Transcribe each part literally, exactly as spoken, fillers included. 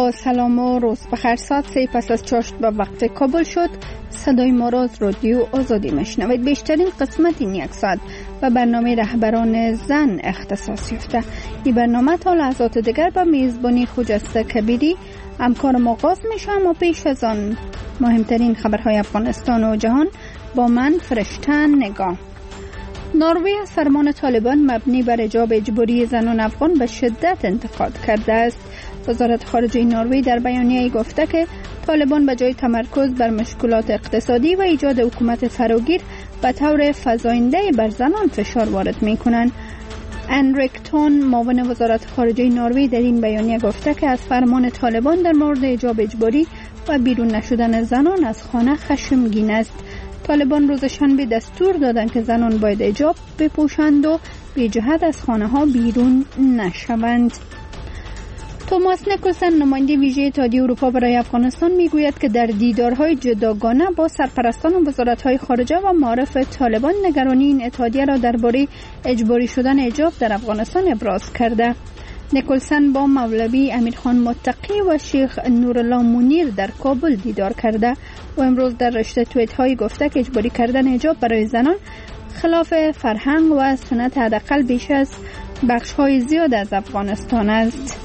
با سلام و روز بخیر. ساعت سه پس از چاشت به وقت کابل شد. صدای ما را از رادیو آزادی میشنوید. بیشترین قسمت این یک ساعت و برنامه رهبران زن اختصاص یافته. این برنامه تا لحظات دیگر به میزبانی خجسته کبیری همکارم آغاز میشه، اما پیش از آن مهمترین خبرهای افغانستان و جهان با من فرشتن نگاه. نروژ از فرمان طالبان مبنی بر حجاب اجباری زنان افغان به شدت انتقاد کرده است. وزارت خارجه نروژ در بیانیه‌ای گفته که طالبان به جای تمرکز بر مشکلات اقتصادی و ایجاد حکومت فراگیر به طور فزاینده بر زنان فشار وارد می‌کنند. انریکتون معاون وزارت خارجه نروژ در این بیانیه گفته که از فرمان طالبان در مورد حجاب اجباری و بیرون نشدن زنان از خانه خشمگین است. طالبان روز شنبه دستور دادند که زنان باید حجاب بپوشند و بی جهت از خانه ها بیرون نشوند. توماس نیکلسن نماینده ویژه اتحادیه اروپا برای افغانستان میگوید که در دیدارهای جداگانه با سرپرستان وزارت‌های خارجه و معارف طالبان نگرانی این اتحادیه را درباره اجباری شدن حجاب در افغانستان ابراز کرده. نیکلسن با مولوی امیرخان متقی و شیخ نورالله منیر در کابل دیدار کرده و امروز در رشته توییت های گفته که اجباری کردن حجاب برای زنان خلاف فرهنگ و سنت حداقل بیش از بخش های زیاد از افغانستان است.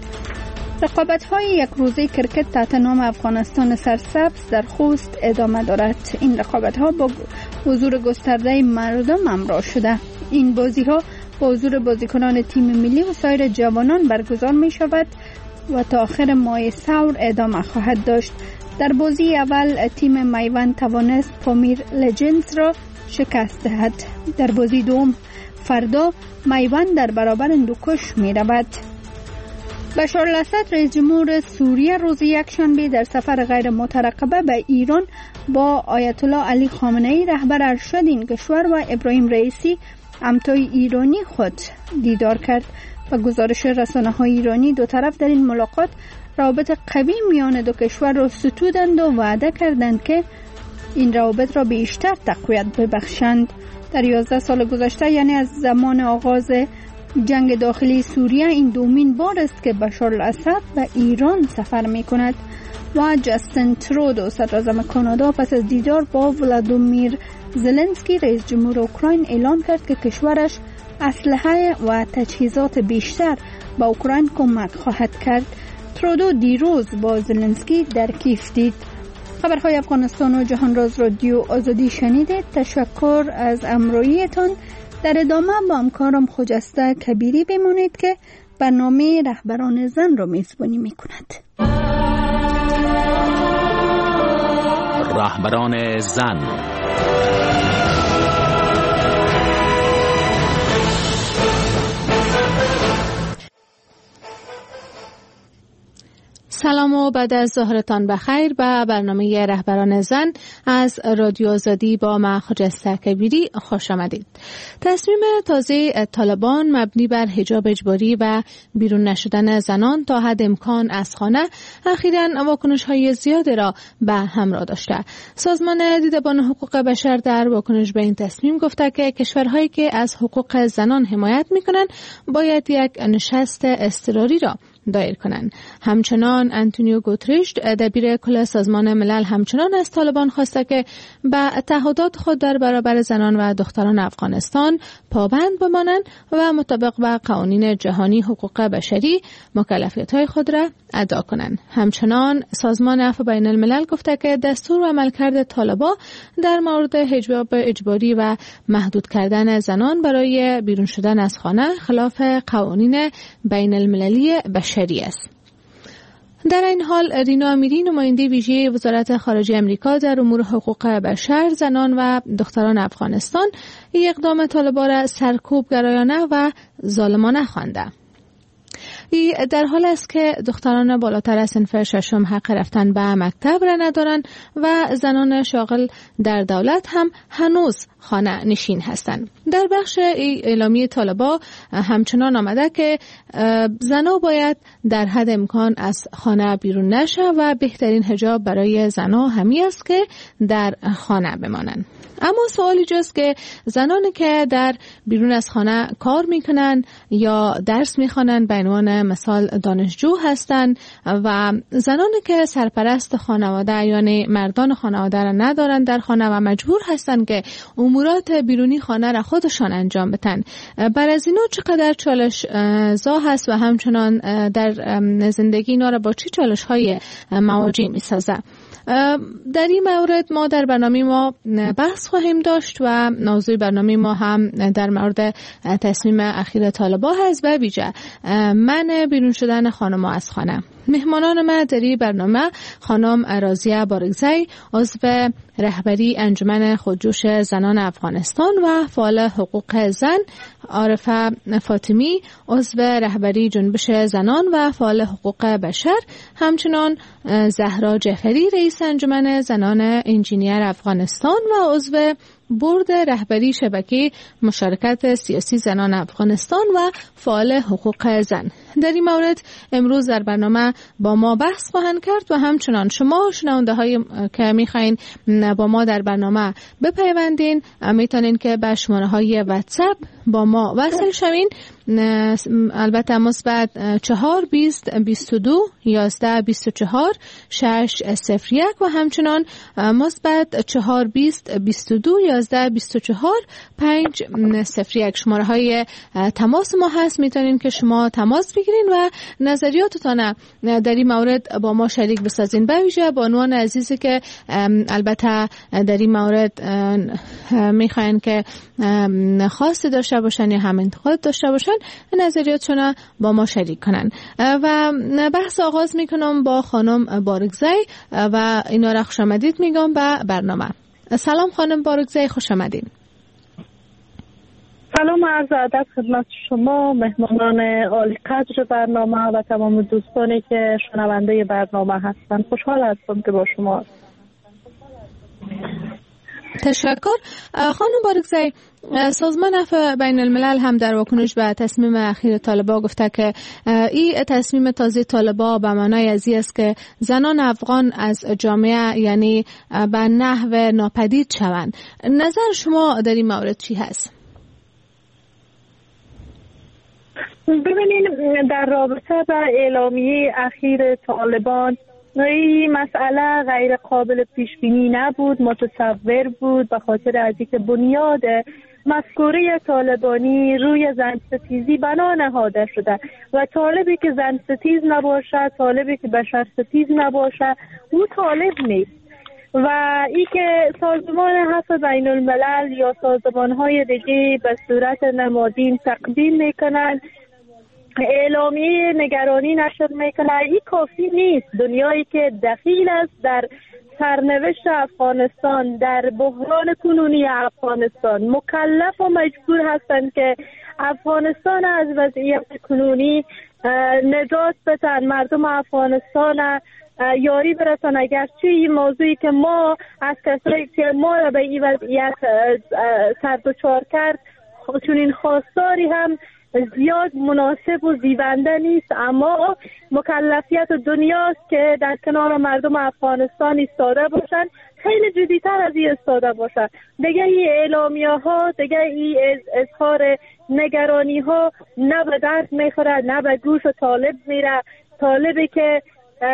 رقابت های یک روزه کرکت تحت نام افغانستان سرسبز در خوست ادامه دارد. این رقابت ها با حضور گسترده مردم همراه شده. این بازی ها با حضور بازیکنان تیم ملی و سایر جوانان برگزار می شود و تا آخر ماه سور ادامه خواهد داشت. در بازی اول تیم میوند توانست پامیر لجنز را شکست دهد. در بازی دوم فردا میوند در برابر هندوکش می رود. بشار الاسد رئیس جمهور سوریه روز یکشنبه در سفر غیر مترقبه به ایران با آیت الله علی خامنه ای رهبر ارشد این کشور و ابراهیم رئیسی همتای ایرانی خود دیدار کرد. و گزارش رسانه‌های ایرانی دو طرف در این ملاقات روابط قوی میان دو کشور را ستودند و وعده کردند که این روابط را بیشتر تقویت ببخشند. در یازده سال گذشته، یعنی از زمان آغاز جنگ داخلی سوریه، این دومین بار است که بشار الاسد به ایران سفر می کند. و جاستین ترودو صدراعظم کانادا پس از دیدار با ولادیمیر زلنسکی رئیس جمهور اوکراین اعلام کرد که کشورش اسلحه و تجهیزات بیشتر به اوکراین کمک خواهد کرد. ترودو دیروز با زلنسکی در کیف دید. خبرهای افغانستان و جهان را از رادیو آزادی شنیدید. تشکر از همراهیتان. در ادامه با همکارم خجسته کبیری بمانید که برنامه رهبران زن را میزبانی میکند. رهبران زن. سلام و بعد از ظهرتان بخیر به برنامه رهبران زن از رادیو آزادی با من خجسته کبیری خوش آمدید. تصمیم تازه طالبان مبنی بر حجاب اجباری و بیرون نشدن زنان تا حد امکان از خانه اخیراً واکنش‌های زیادی را به همراه داشته. سازمان دیدبان حقوق بشر در واکنش به این تصمیم گفته که کشورهایی که از حقوق زنان حمایت می‌کنند باید یک نشست اضطراری را دایر کنند. همچنان انتونیو گوتریش دبیر کل سازمان ملل همچنان از طالبان خواسته که به تعهدات خود در برابر زنان و دختران افغانستان پابند بمانند و مطابق با قوانین جهانی حقوق بشری مکلفیت‌های خود را ادا کنند. همچنان سازمان عفو بین الملل گفته که دستور و عملکرد طالبان در مورد حجاب اجباری و محدود کردن زنان برای بیرون شدن از خانه خلاف قوانین بین المللی بشری است. در این حال رینا امیری نماینده ویژه وزارت خارجه آمریکا در امور حقوق بشر، زنان و دختران افغانستان این اقدام طالبان را سرکوب گرایانه و ظالمانه خوانده. ای در حال است که دختران بالاتر از صنف ششم حق رفتن به مکتب را ندارند و زنان شاغل در دولت هم هنوز خانه نشین هستند. در بخش اعلامیه طالبان همچنان آمده که زنان باید در حد امکان از خانه بیرون نشوند و بهترین حجاب برای زنان همی است که در خانه بمانند. اما سوالی جاست که زنانی که در بیرون از خانه کار میکنن یا درس میخوانن، به عنوان مثال دانشجو هستن، و زنانی که سرپرست خانواده یعنی مردان خانواده را ندارن در خانه و مجبور هستن که امورات بیرونی خانه را خودشان انجام بدن، بر از اینا چقدر چالش زا هست و همچنان در زندگی اینا را با چه چالش های مواجه می سازه؟ در این مورد ما در برنامه ما بحث خواهیم داشت و موضوع برنامه ما هم در مورد تصمیم اخیر طالبان هست و ویژه منع بیرون شدن خانم‌ها از خانه. مهمانان ما در این برنامه خانم رازیه بارگزی، عضو رهبری انجمن خودجوش زنان افغانستان و فعال حقوق زن، عارفه فاطمی، عضو رهبری جنبش زنان و فعال حقوق بشر، همچنان زهرا جعفری، رئیس انجمن زنان انجینیر افغانستان و عضو بورد رهبری شبکه مشارکت سیاسی زنان افغانستان و فعال حقوق زن. در این مورد امروز در برنامه با ما بحث خواهند کرد و همچنان شما شنونده های که میخواین با ما در برنامه بپیوندین میتونین که به شماره های واتساپ با ما وصل شوین، البته مثبت چهار بیست بیست و دو یازده بیست و چهار شش صفر یک و همچنان مثبت چهار بیست بیست و دو یازده بیست و چهار پنج صفر یک شماره های تماس ما هست. میتونین که شما تماس بگیرین و نظریاتتان در این مورد با ما شریک بسازین، به ویژه با عنوان عزیزی که البته در این مورد میخواین که خواست داشته باشن یا هم انتقاد داشته باشن، نظریاتشون با ما شریک کنن. و بحث آغاز میکنم با خانم بارگزی و اینا را خوش آمدید میگم به برنامه. سلام خانم بارگزی، خوش آمدین. سلام، عرض ادب خدمت شما مهمانان عالی قدر برنامه و تمام دوستانی که شنونده برنامه هستند. خوشحال هستم که با شما هستم. تشکر. خانم بارگزی، سازمان عفو بین الملل هم در واکنش به تصمیم اخیر طالبان گفته که این تصمیم تازه طالبان به معنای ازی است که زنان افغان از جامعه یعنی به نحو ناپدید شوند. نظر شما در این مورد چی هست؟ ببینید، در رابطه با اعلامیه اخیر طالبان این مسئله غیر قابل پیش بینی نبود، متصور بود، به خاطر از اینکه بنیاد مفکوره طالبانی روی زن ستیزی بنا نهاده شده و طالبی که زن ستیز نباشه، طالبی که بشر ستیز نباشه، او طالب نیست. و ای که سازمان عفو بین الملل یا سازمان‌های دیگه به صورت نمادین تقدیم میکنن، اعلامیه نگرانی نشر میکنه، این کافی نیست. دنیایی که دخیل است در سرنوشت افغانستان، در بحران کنونی افغانستان، مکلف و مجبور هستند که افغانستان از وضعیت کنونی نجات بدن، مردم افغانستان یاری برسن. اگرچه این موضوعی که ما از کسایی که ما را به این وضعیت سر دچار کرد چون این خواستاری هم زیاد مناسب و زیبنده نیست، اما مکلفیت دنیاست که در کنار مردم افغانستان ایستاده باشن، خیلی جدیتر از این ایستاده باشن. دیگه این اعلامیه ها، دیگه این اظهار نگرانی ها نه به درد میخوره، نه به گوش طالب میره. طالبی که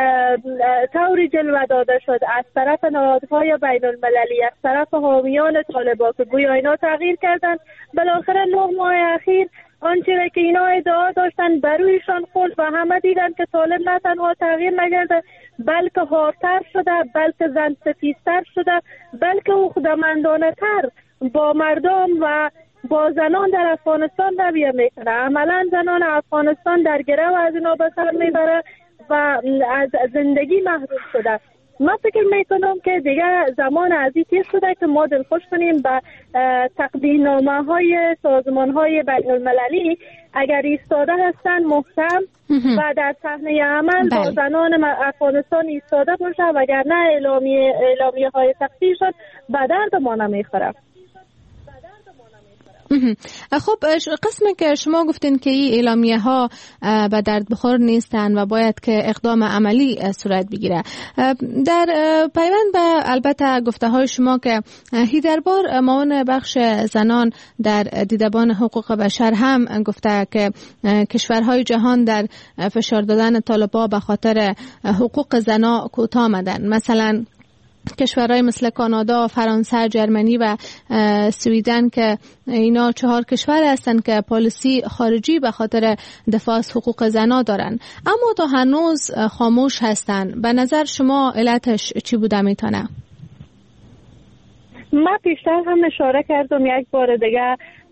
طوری جلوه داده شد از طرف نهادهای بین المللی، از طرف حامیان طالبان که گویا اینا تغییر کردن، بالاخره نه ماه اخیر آنچه که اینا ادعا داشتن برویشان خورد و همه دیدن که طالب نه تنها تغییر نکرده بلکه هارتر شده، بلکه زن ستیزتر شده، بلکه او خودمندانه تر با مردم و با زنان در افغانستان رویه میکنه. عملا زنان افغانستان در گرو از اینا به سر میبره و از زندگی محروم شده. من فکر میکنم که دیگه زمان عزیزی شده که ما دلخوش کنیم به تقدیم نامه های سازمان های بین المللی اگر ایستاده هستن محکم و در صحنه عمل با زنان افغانستان ایستاده باشه، وگرنه اعلامیه اعلامیه های تقدیر شد به درد ما نمیخوره. خب قسمی که شما گفتین که این اعلامیه ها به درد بخور نیستن و باید که اقدام عملی صورت بگیره، در پیوند به البته گفته های شما که هی در بار معاون بخش زنان در دیدبان حقوق بشر هم گفته که کشورهای جهان در فشار دادن طالبان به خاطر حقوق زنا کوتاه آمدن. مثلا کشورهای مثل کانادا، فرانسه، جرمنی و سویدن که اینا چهار کشور هستند که پالیسی خارجی به خاطر دفاع از حقوق زنا دارن، اما تا هنوز خاموش هستند. به نظر شما علتش چی بوده میتونه؟ من پیشتر هم اشاره کردم، یک بار دیگه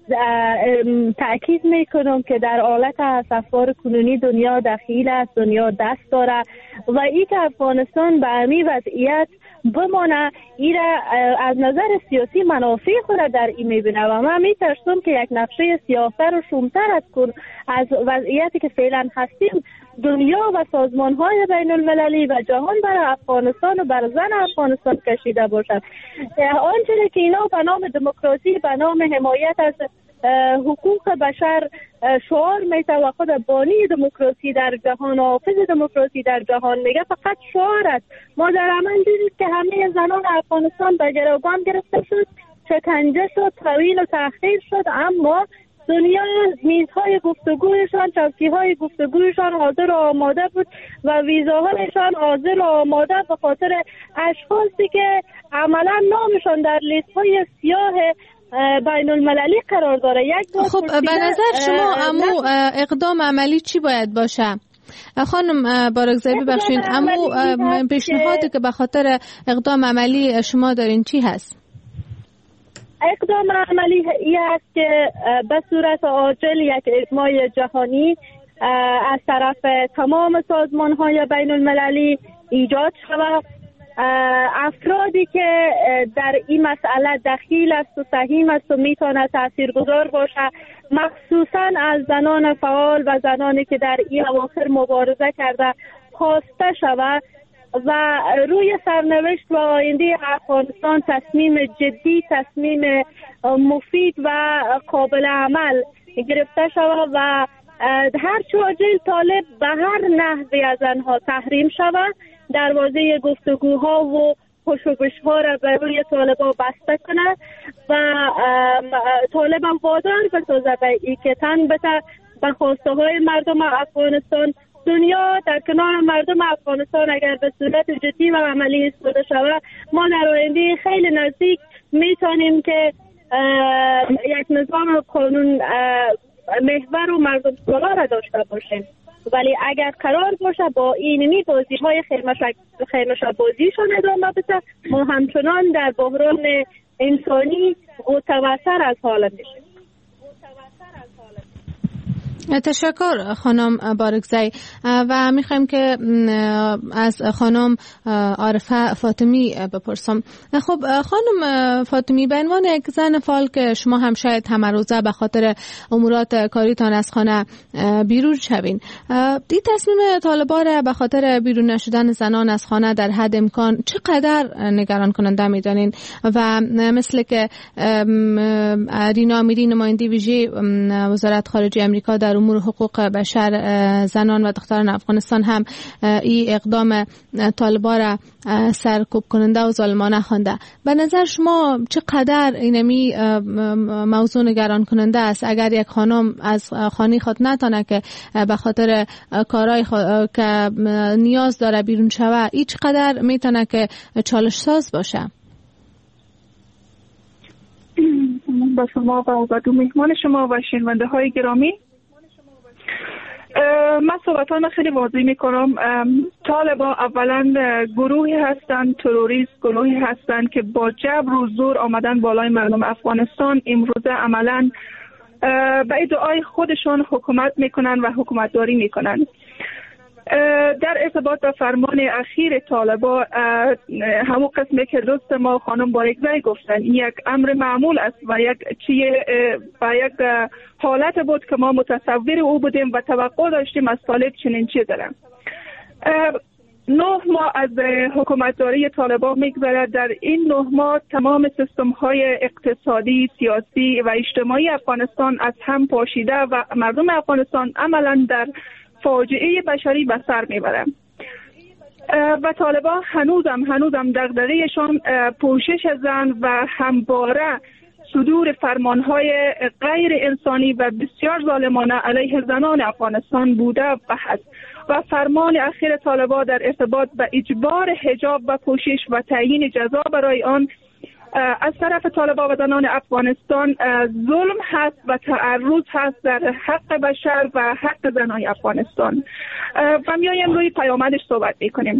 تأکید میکنم که در حالت افکار کنونی دنیا دخیل است، دنیا دست داره و ای که افغانستان به امی وضعیت بمانه، ایره از نظر سیاسی منافع خود در این میبینه و من میترسم که یک نقشه سیاه‌تر و شومتر از کن از وضعیتی که فعلا هستیم دنیا و سازمان های بین المللی و جهان برای افغانستان و بر زن افغانستان کشیده باشد. آنچه که اینا به نام دموکراسی، به نام حمایت از حقوق بشر شعار میته و خود بانی دموکراسی در جهان، حافظ دموکراسی در جهان میگه، فقط شعار است. ما در عمل دیدیم که همه زنان افغانستان به گروگان گرفته شد، شکنجه شد، طویل و تأخیر شد، اما دنیا میزهای گفتگویشان، چوکیهای گفتگویشان حاضر و آماده بود و ویزاهایشان حاضر و آماده به خاطر اشخاصی که عملا نامشان در لیست‌های سیاه بین المللی قرار داره. یک خب به نظر شما امو اقدام عملی چی باید باشه؟ خانم بارگزایی ببخشید، امو پیشنهادی که به خاطر اقدام عملی شما دارین چی هست؟ اقدام عملی ای است که به صورت عاجل یک اجماع جهانی از طرف تمام سازمان‌های بین المللی ایجاد شود. افرادی که در این مسئله دخیل است و سهیم است و میتونه تاثیرگذار باشه، مخصوصا از زنان فعال و زنانی که در این اواخر مبارزه کرده، خواسته شود و روی سرنوشت و آینده افغانستان تصمیم جدی، تصمیم مفید و قابل عمل گرفته شود و هر چاجل طالب به هر نحوی از آنها تحریم شود، دروازه گفتگوها و پشوبش‌ها را به روی طالبان بسته کنند و طالبان وادار بسازد ای که تن بده به خواسته های مردم افغانستان. دنیا در کنار مردم افغانستان اگر به صورت جدی و عملی ایستاده شود، ما در آینده خیلی نزدیک میتونیم که یک نظام قانون محور و مردم سالار را داشته باشیم. ولی اگر قرار باشه با اینمی بازی های خیمشه بازیشان ادامه بده، ما همچنان در بحران انسانی متوتر از حال میشیم. تشکر خانم بارگزایی و میخوایم که از خانم عارفه فاطمی بپرسم. خب خانم فاطمی، به عنوان یک زن فعال که شما هم شاید همه روزه به خاطر امورات کاریتان از خانه بیرون شوین، این تصمیم طالبان را به خاطر بیرون نشدن زنان از خانه در حد امکان چقدر نگران کننده میدانین و مثل که رینا امیری نماینده ویژه وزارت خارجه امریکا در امور حقوق بشر زنان و دختران افغانستان هم این اقدام طالبان را سرکوب کننده و ظالمانه خوانده، به نظر شما چقدر اینمی موضوع نگران کننده است اگر یک خانم از خانه خود نتانه که به خاطر کارهای که نیاز داره بیرون شوه، این چقدر میتونه که چالش ساز باشه؟ با شما و با دو مهمان شما و شنونده های گرامی، من صحبتان خیلی واضح میکنم. طالبان اولا گروهی هستند، تروریست گروهی هستند که با جبر و زور آمدن بالای مردم افغانستان. امروزه عملا به ادعای خودشون حکومت میکنن و حکومت داری میکنن. در ارتباط با فرمان اخیر طالبان، همون قسمی که دوست ما خانم بارگزایی گفتن، یک امر معمول است و یک چیه با یک حالت بود که ما متصور او بودیم و توقع داشتیم از طالب چنین چیز دارم. نه ماه از حکومتداری طالبان میگذرد. در این نه ماه تمام سیستم های اقتصادی، سیاسی و اجتماعی افغانستان از هم پاشیده و مردم افغانستان عملا در فاجعه بشری به سر میبرند. و طالبان هنوزم هنوزم دغدغه‌شان پوشش زن و همواره صدور فرمانهای غیر انسانی و بسیار ظالمانه علیه زنان افغانستان بوده و هست. و فرمان اخیر طالبان در ارتباط به اجبار حجاب و پوشش و تعیین جزا برای آن از طرف طالبان و زنان افغانستان ظلم هست و تعرض هست در حق بشر و حق زنان افغانستان. و میایم روی پیامدش صحبت میکنیم.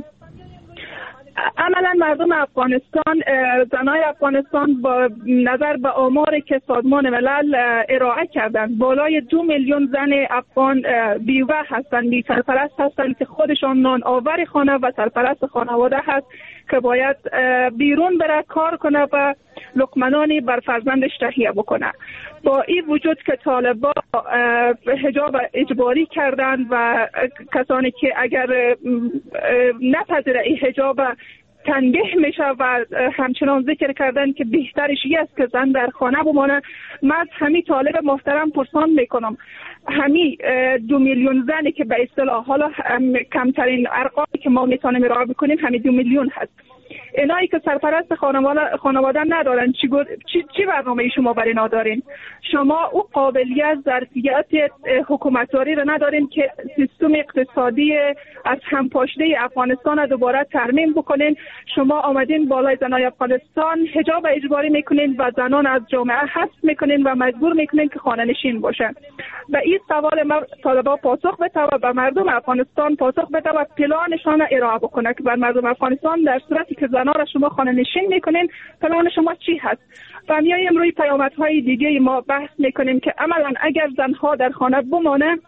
عملا مردم افغانستان، زنای افغانستان با نظر به آماری که سازمان ملل ارائه کردند بالای دو میلیون زن افغان بیوه هستند، بی سرپرست هستند که خودشان نان آور خانه و سرپرست خانواده هست که باید بیرون بره کار کنه و لقمه بر فرزندش تهیه بکنه. با این وجود که طالبان حجاب اجباری کردند و کسانی که اگر نپذیره این حجاب تنبیه میشه و همچنان ذکر کردن که بهترش این است که زن در خانه بمانه. من از همین طالب محترم پرسان میکنم، همین دو میلیون زنی که به اصطلاح حالا کمترین ارقامی که ما میتونیم ارائه بکنیم همین دو میلیون هست، اینایی که سرپرست خانواده خانواده ندارن، چی چی, چی برنامه شما برای اینا دارین؟ شما او قابلیت ظرفیت حکومتداری رو ندارین که سیستم اقتصادی از هم پاشیده افغانستان رو دوباره ترمیم بکنین. شما آمدین بالای زنای افغانستان حجاب اجباری میکنین و زنان از جامعه حذف میکنین و مجبور میکنین که خانه نشین باشن. و این سوال ما طالبان پاسخ بده و به مردم افغانستان پاسخ بده و پلانشان را ارائه بکنه که بر مردم افغانستان در صورتی که زنها را شما خانه نشین میکنین پلان شما چی هست. و میایم روی پیامدهای دیگه ما بحث میکنیم که عملا اگر زنها در خانه بمانه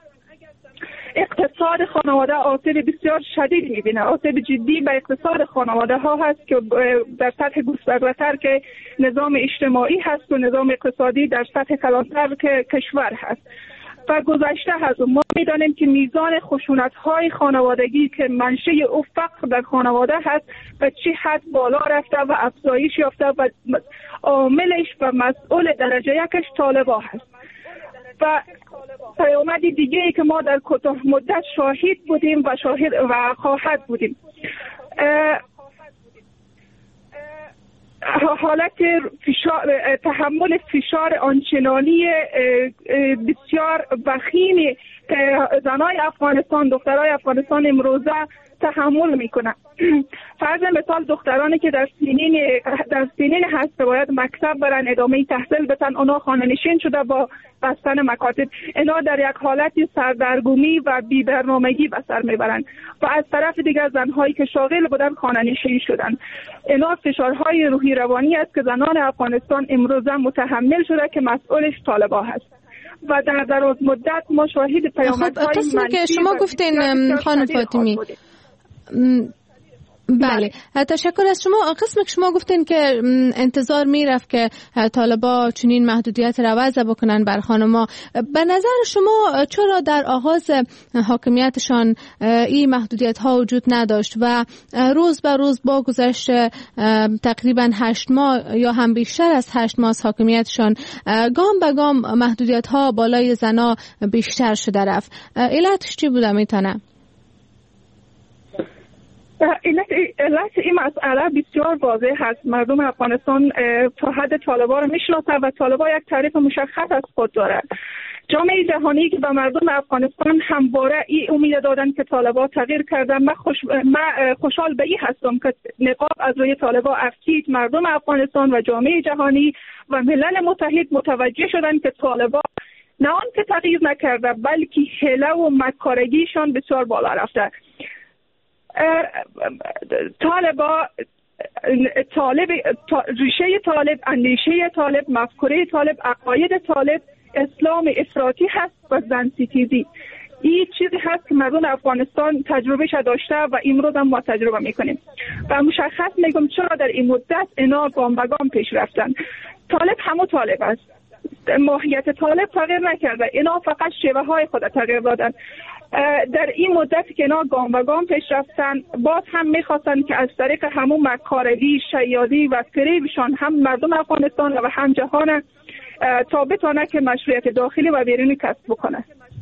اقتصاد خانواده آسیب بسیار شدید میبینه. آسیب جدی به اقتصاد خانواده ها هست که در سطح گسترده‌تر که نظام اجتماعی هست و نظام اقتصادی در سطح کلانتر که کشور هست. و گذشته هست و ما میدانیم که میزان خشونت‌های خانوادگی که منشأ او فقر در خانواده هست و چی حد بالا رفته و افزایش یافته و عاملش و مسئول درجه یکش طالبان هست. و پیامد دیگه ای که ما در کوتاه مدت شاهد بودیم و شاهد و خواهد بودیم، حالت فشار، تحمل فشار آنچنانی بسیار وخیمی که زنای افغانستان، دخترای افغانستان امروزه تحمل میکنن. فرض مثال دخترانی که در سنین در سنین هست باید مکتب برن ادامه تحصیل بدن، اونا خانه نشین شده با بستن مکاتب، اینا در یک حالت سردرگمی و بی برنامگی به سر میبرن. و از طرف دیگر زنهایی که شاغل بودن خانه نشین شدن. اینا فشارهای روحی روانی است که زنان افغانستان امروزه متحمل شده که مسئولش طالبان هست. و در دراز مدت ما شاهد پیامدهای منفی که شما گفتین خانم فاطمی. بله، تشکر از شما. قسم که شما گفتین که انتظار میرفت که طالبا چنین محدودیت رو وضع بکنن بر خانما، به نظر شما چرا در آغاز حاکمیتشان این محدودیت ها وجود نداشت و روز به روز با گذشت تقریبا هشت ماه یا هم بیشتر از هشت ماه از حاکمیتشان گام به گام محدودیت ها بالای زنا بیشتر شده رفت؟ علتش چی بوده میتونه؟ علت این مسئله بسیار واضح هست. مردم افغانستان تا حد طالبان رو میشناسند و طالبان یک تعریف مشخص از خود داره. جامعه جهانی که به مردم افغانستان همواره این امید دادن که طالبان تغییر کردن. من, خوش... من خوشحال به این هستم که نقاب از روی طالبان افکید. مردم افغانستان و جامعه جهانی و ملل متحد متوجه شدن که طالبان نه آن که تغییر نکرده بلکه حیله و مکارگیشان بسیار بالا رفته. طالبا طالب ریشه طالب، اندیشه طالب، مفکوره طالب، عقاید طالب اسلام افراطی هست و زن ستیزی. این چیزی هست که مردم افغانستان تجربهش داشته و امروز هم ما تجربه میکنیم و مشخص میگم چرا در این مدت اینا گام به گام پیش رفتن. طالب همو طالب است، ماهیت طالب تغییر نکرده، اینا فقط شیوه های خود تغییر دادن. در این مدت که اینا گام به گام پیش رفتن، باز هم میخواستن که از طریق همون مکارگی، شیادی و فریبشان هم مردم افغانستان و هم جهان تا بتونه که مشروعیت داخلی و بیرونی کسب بکنه.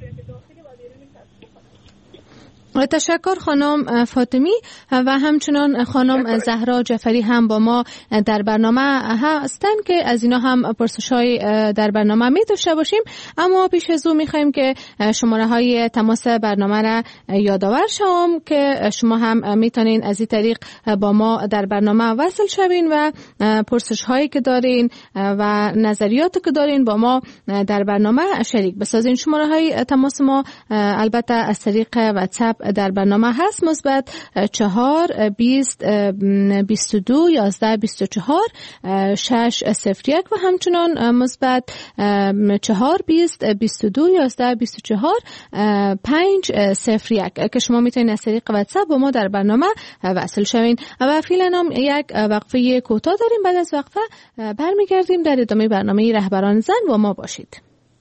تشکر خانم فاطمی و همچنان خانم زهرا جعفری هم با ما در برنامه هستند که از اینا هم پرسش‌های در برنامه می داشته باشیم. اما پیش از او می‌خوایم که شماره های تماس برنامه را یادآور شوم که شما هم میتونین از این طریق با ما در برنامه وصل شوین و پرسش‌هایی که دارین و نظریاتی که دارین با ما در برنامه شریک بسازین. شماره های تماس ما البته از طریق واتساپ در برنامه هست: مثبت چهار بیست بیست و دو یازده بیست و چهار شش صفر یک و همچنان مثبت چهار بیست بیست و دو یازده بیست و چهار پنج صفر یک که شما میتونید از طریق واتساپ با ما در برنامه وصل شوین. و فعلا هم یک وقفه کوتاه داریم. بعد از وقفه برمیگردیم در ادامه برنامه رهبران زن. با ما باشید.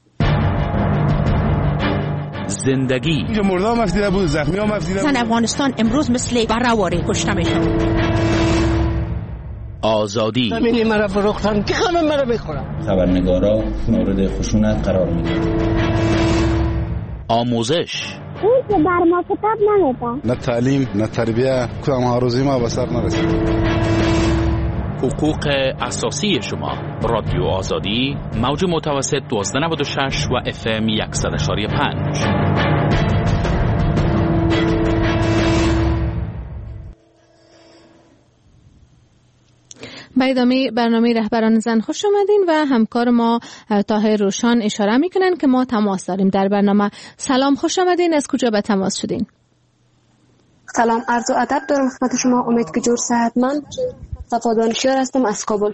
زندگی اینجا مرده هم افزیده بود، زخمی هم افزیده بود. زن افغانستان امروز مثل برهواری کشته میشن. آزادی همینی مرا فروختن که همه مرا میخورن. خبرنگارا مورد خشونت قرار میدن. آموزش اون که بر ما کتاب نمیدن. نه تعلیم نه تربیه، کدام هاروزی ما به سر نرسید. حقوق اساسی شما. رادیو آزادی، موج متوسط دوازده نود و شش و اف ام صد و پنج. به ادامه برنامه رهبران زن خوش آمدین و همکار ما طاهر روشان اشاره میکنن که ما تماس داریم در برنامه. سلام، خوش آمدین. از کجا به تماس شدین؟ سلام، عرض و ادب دارم خدمت شما. امید که جور صحتمند. صفا دانشیار هستم از کابل.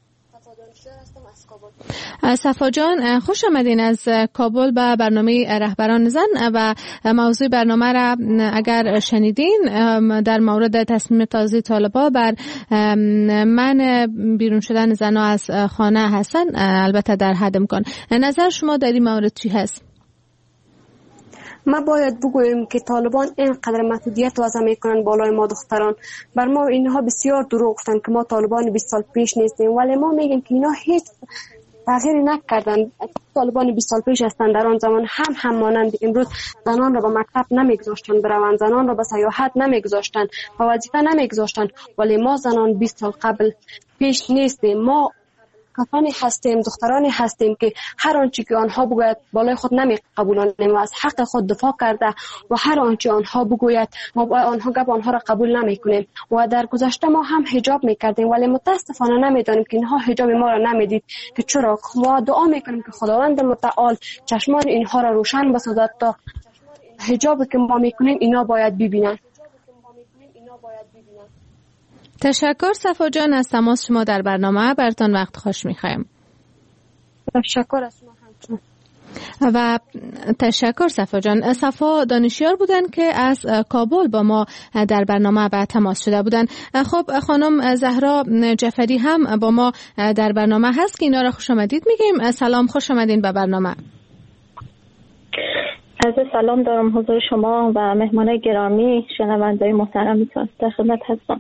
صفا جان، خوش آمدین از کابل به برنامه رهبران زن و موضوع برنامه را اگر شنیدین در مورد تصمیم تازه طالبان بر من بیرون شدن زنها از خانه هستن، البته در حد امکان. نظر شما در این مورد چی هست؟ ما باید بگوییم که طالبان اینقدر محدودیت وضع میکنن بالای ما دختران. بر ما اینها بسیار دروغ گفتن که ما طالبان بیست سال پیش نیستیم، ولی ما میگیم که اینا هیچ تغییری نکردن. طالبان بیست سال پیش هستند، در آن زمان هم هم مانند امروز زنان را به مکتب نمیگذاشتن بروند، زنان را به سیاحت نمیگذاشتن، به وظیفه نمیگذاشتن، ولی ما زنان بیست سال قبل پیش نیستیم. ما کسانی هستیم، دخترانی هستیم که هر آنچه که آنها بگوید بالای خود نمی قبولانیم و از حق خود دفاع کرده و هر آنچه آنها بگوید ما با آنها گپ آنها را قبول نمی کنیم. و در گذشته ما هم حجاب می کردیم، ولی متاسفانه نمیدانیم که اینها حجاب ما را نمیدید که چرا. ما دعا میکنیم که خداوند متعال چشمان اینها را روشن بسازد تا حجابی که ما میکنیم اینا باید ببینن. تشکر صفا جان از تماس شما در برنامه. براتون وقت خوش می‌خوایم. تشکر از شما همچنین. و تشکر صفا جان. صفا دانشیار بودن که از کابل با ما در برنامه به تماس شده بودن. خب خانم زهرا جعفری هم با ما در برنامه هست که اینا را خوش آمدید میگیم. سلام، خوش آمدین به برنامه. از سلام دارم حضور شما و مهمانای گرامی، شنونده‌های محترم در خدمت هستم.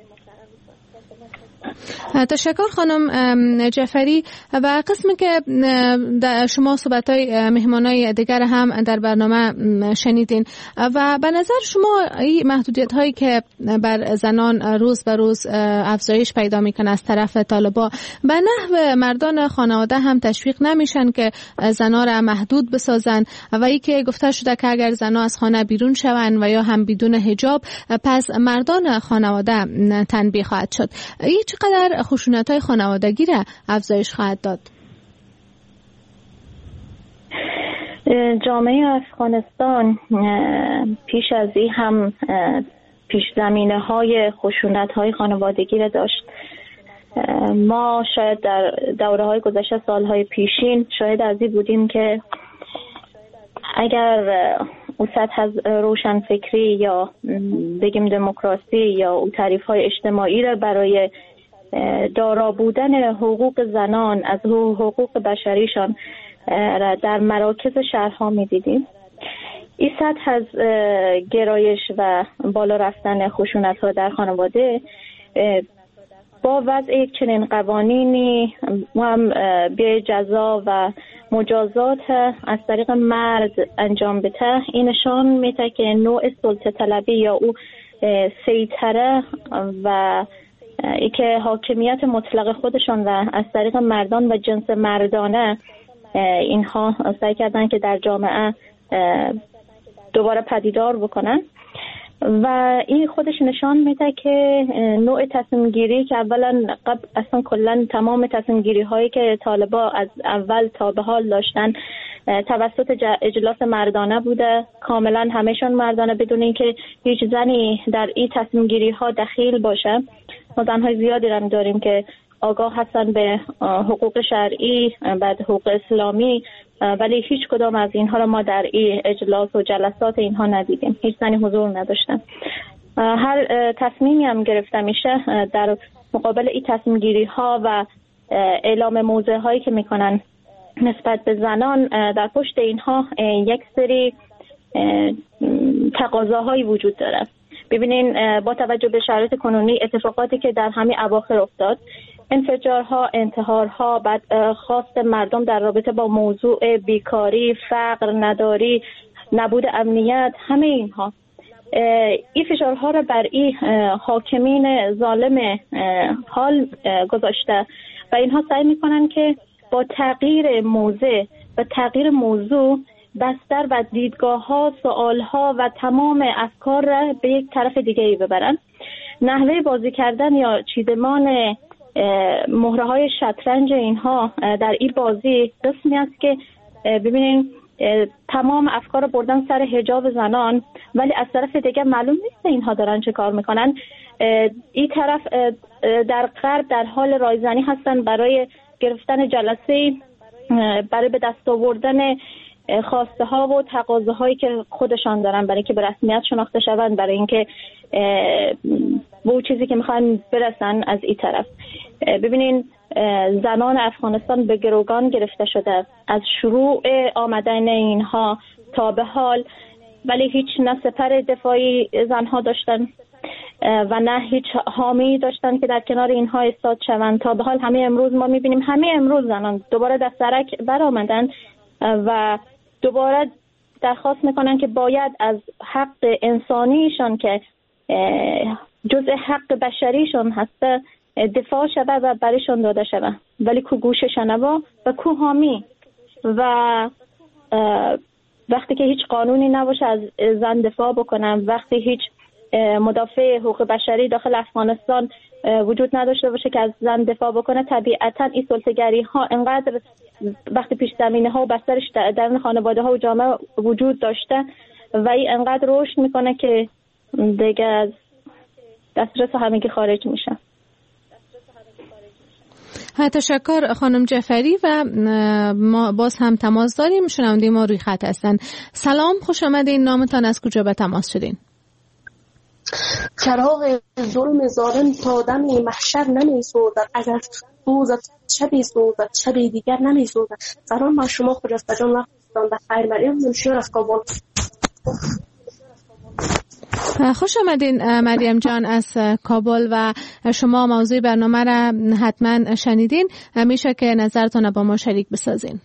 تشکر خانم جعفری. و قسمی که شما صحبت‌های مهمانای دیگر هم در برنامه شنیدین و به نظر شما این محدودیت هایی که بر زنان روز به روز افزایش پیدا میکنه از طرف طالبان، به نحو مردان خانواده هم تشویق نمیشن که زنان را محدود بسازن و ای که گفته شده که اگر زنان از خانه بیرون شوند و یا هم بدون حجاب، پس مردان خانواده تنبیه خواهد شد. این چقدر خشونت‌های خانوادگی را افزایش خواهد داد؟ جامعه افغانستان پیش از این هم پیش زمینه های خشونت های خانوادگی را داشت. ما شاید در دوره های گذشته، سالهای پیشین، شاید از این بودیم که اگر او سطح از روشن فکری یا بگیم دموکراسی یا او تعریف های اجتماعی را برای دارا بودن حقوق زنان از حقوق بشریشان را در مراکز شهرها می دیدیم، این سطح از گرایش و بالا رفتن خشونت‌ها در خانواده با وضع یک چنین قوانینی هم به جزا و مجازات از طریق مرد انجام بده، این نشان میده که نوع سلطه طلبی یا او سیطره و ای که حاکمیت مطلق خودشان و از طریق مردان و جنس مردانه اینها سعی کردن که در جامعه دوباره پدیدار بکنن و این خودش نشان میده که نوع تصمیم گیری که اولا قبل اصلا کلا تمام تصمیم گیری هایی که طالبا از اول تا به حال داشتن توسط اجلاس مردانه بوده، کاملا همهشون مردانه بدون اینکه هیچ زنی در این تصمیم گیری ها دخیل باشه. ما زنهای زیادی هم داریم که آگاه هستن به حقوق شرعی، بعد حقوق اسلامی، ولی هیچ کدام از اینها را ما در این اجلاس و جلسات اینها ندیدیم. هیچ زنی حضور نداشتن. هر تصمیمی هم گرفته میشه در مقابل این تصمیم گیری ها و اعلام موضع هایی که میکنن نسبت به زنان، در پشت اینها یک سری تقاضاهایی وجود داره. ببینین با توجه به شرایط کنونی، اتفاقاتی که در همین اواخر افتاد، انفجارها، انتحارها، بعد خواست مردم در رابطه با موضوع بیکاری، فقر، نداری، نبود امنیت، همه اینها این فشارها را بر این حاکمین ظالم حال گذاشته و اینها سعی میکنن که با تغییر موضع و تغییر موضوع بستر و دیدگاه ها، سوال ها و تمام افکار را به یک طرف دیگه ای ببرن. نحوه بازی کردن یا چیدمان مهره های شطرنج اینها در این بازی قسمی است که ببینین تمام افکار بردن سر حجاب زنان، ولی از طرف دیگه معلوم نیست اینها دارن چه کار میکنن. این طرف در غرب در حال رایزنی هستن برای گرفتن جلسه، برای به دست آوردن خواسته ها و تقاضاهایی هایی که خودشان دارن، برای اینکه به رسمیت شناخته شوند، برای اینکه به اون چیزی که میخوان برسن از این طرف. ببینین زنان افغانستان به گروگان گرفته شده از شروع آمدن اینها تا به حال، ولی هیچ نه سپر دفاعی زنها داشتن و نه هیچ حامی داشتن که در کنار اینها ایستاد شوند. تا به حال همه امروز ما میبینیم همه امروز زنان دوباره دست سرک برآمدن و دوباره درخواست میکنن که باید از حق انسانیشان که جزء حق بشریشان هسته دفاع شده و برایشان داده شده، ولی کو گوش شنوا و کو حامی. و وقتی که هیچ قانونی نباشه از زن دفاع بکنن، وقتی هیچ مدافع حقوق بشری داخل افغانستان وجود نداشته باشه که از زن دفاع بکنه، طبیعتا این سلطه‌گری ها انقدر وقتی پیش زمینه ها و بسترش در خانواده ها و جامعه وجود داشته و این انقدر رشد میکنه که دیگه از دسترس همگی خارج میشه. تشکر خانم جعفری و ما باز هم تماس داریم. شنونده ما روی خط هستن. سلام، خوش آمدین. نامتان، از کجا به تماس شدین؟ چراغ ظلم ظالم تا دم محشر نمی سوزد، اگر سوزد شبی سوزد شبی دیگر نمی سوزد. سلام با شما، خجسته جان، وقتتان بخیر. مریم منشور از کابل. خوش آمدین مریم جان از کابل و شما موضوع برنامه را حتما شنیدین. میشه که نظرتون با ما شریک بسازین.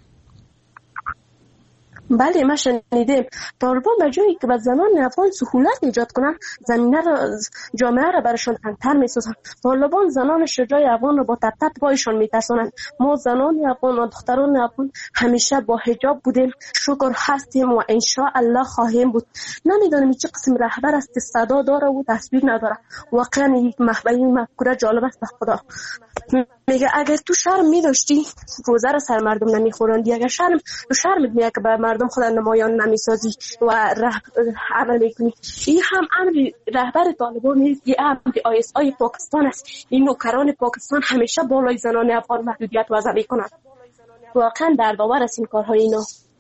بله، ما شنیدیم. طالبان به جایی که به زنان افغان سهولت ایجاد کنن، زمینه را جامعه را برشان تنگ‌تر می‌سازن. طالبان زنان شجاع افغان را با تپ تپ پایشان می‌ترسانند. ما زنان افغان و دختران افغان همیشه با حجاب بودیم، شکر هستیم و ان شاء الله خواهیم بود. نمیدونم چه قسم رهبر است که صدا داره و تصویر نداره. واقعا یک محبوبی مفکوره جالب است به خدا. میگه اگر تو شرم می‌داشتی روزه را سر مردم نمی‌خوراندی، اگر شرم تو شرمت میاد که به مردم خود نمایان نمی‌سازی و ره عمل می‌کنی. این هم امر رهبر طالبان نیست، این امر آی اس آی پاکستان است. این نوکران پاکستان همیشه بالای زنان افغان محدودیت وضع می‌کنند. واقعا در باور است این کارهای اینا.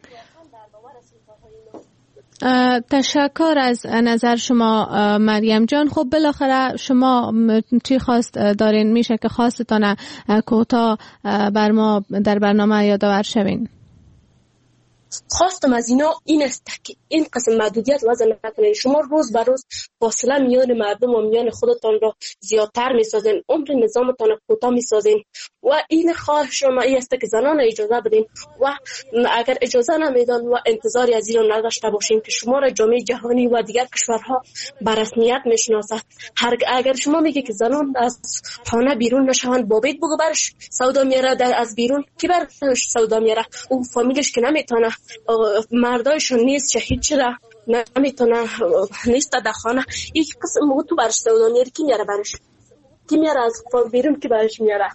تشکر از نظر شما مریم جان. خب بالاخره شما چی خواست دارین؟ میشه که خواستتان کوتاه بر ما در برنامه یادآور شوین. خواستم از اینا این است که این قسم محدودیت وضع نکنید. شما روز به روز فاصله میان مردم و میان خودتان را زیادتر میسازین، عمر نظامتان را کوتاه میسازین و این خواهش شما این است که زنان اجازه بدین و اگر اجازه نمیدن و انتظاری از ایران نداشته باشین که شما را جامعه جهانی و دیگر کشورها به رسمیت میشناسه. هر اگر شما میگه که زنان از خانه بیرون نشوند، بابیت بگو برش سودا میاره در از بیرون، کی برش سودا میاره؟ اون فامیلش که نمیتونه، مردایشون نیست، شهید شده نمیتونه، نیست در خانه، یک قسم موقع تو برش سودا میاره، کی میاره برش؟ کی میاره از بیرون؟ کی برش میاره؟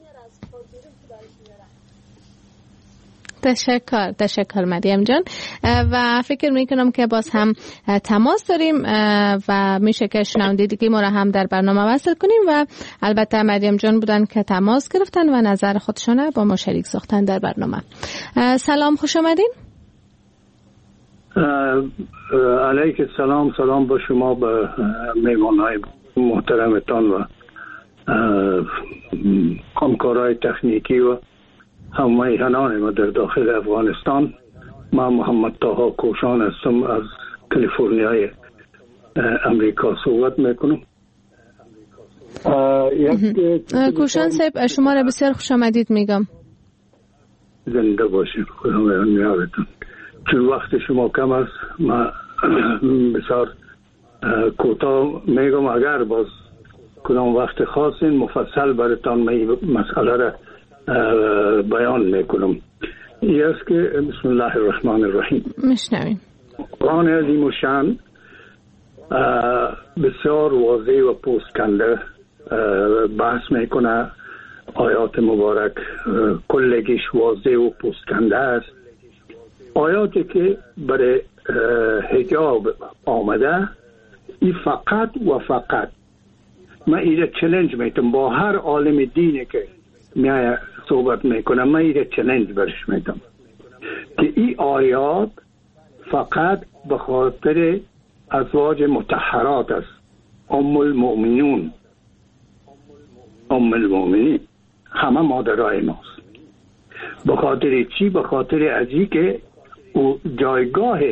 تشکر تشکر مریم جان. و فکر میکنم که باز هم تماس داریم و میشه که شنونده دیگه ما را هم در برنامه وصل کنیم و البته مریم جان بودن که تماس گرفتن و نظر خودشون با ما شریک ساختن در برنامه. سلام، خوش آمدین. علیک السلام، سلام با شما، با مهمانهای محترمتان و همکارای تکنیکی و هم‌وطنان ما در داخل افغانستان. من محمد طاها کوشان هستم، از کالیفرنیای امریکا صحبت میکنم. کوشان صاحب شما را بسیار خوش آمدید میگم. زنده باشید، خدا میارتون. چون وقت شما کم است من بسیار کوتاه میگم، اگر باز کدام وقت خاصین مفصل براتون مسئله را بیان میکنم. این است که بسم الله الرحمن الرحیم. میشنویم. قرآن عظیم و شان بسیار واضح و پوسکنده بحث میکنه. آیات مبارک کلگیش واضح و پوسکنده است. آیاتی که برای حجاب آمده این فقط و فقط من ایره چلنج میتونم با هر عالم دینی که میای صحبت میکنم، من ایره چلنج برش میتونم که این آیات فقط به خاطر ازواج مطهرات است. ام المؤمنون، ام المؤمنین همه مادرای ماست. به خاطر چی؟ به خاطر ازی که او جایگاه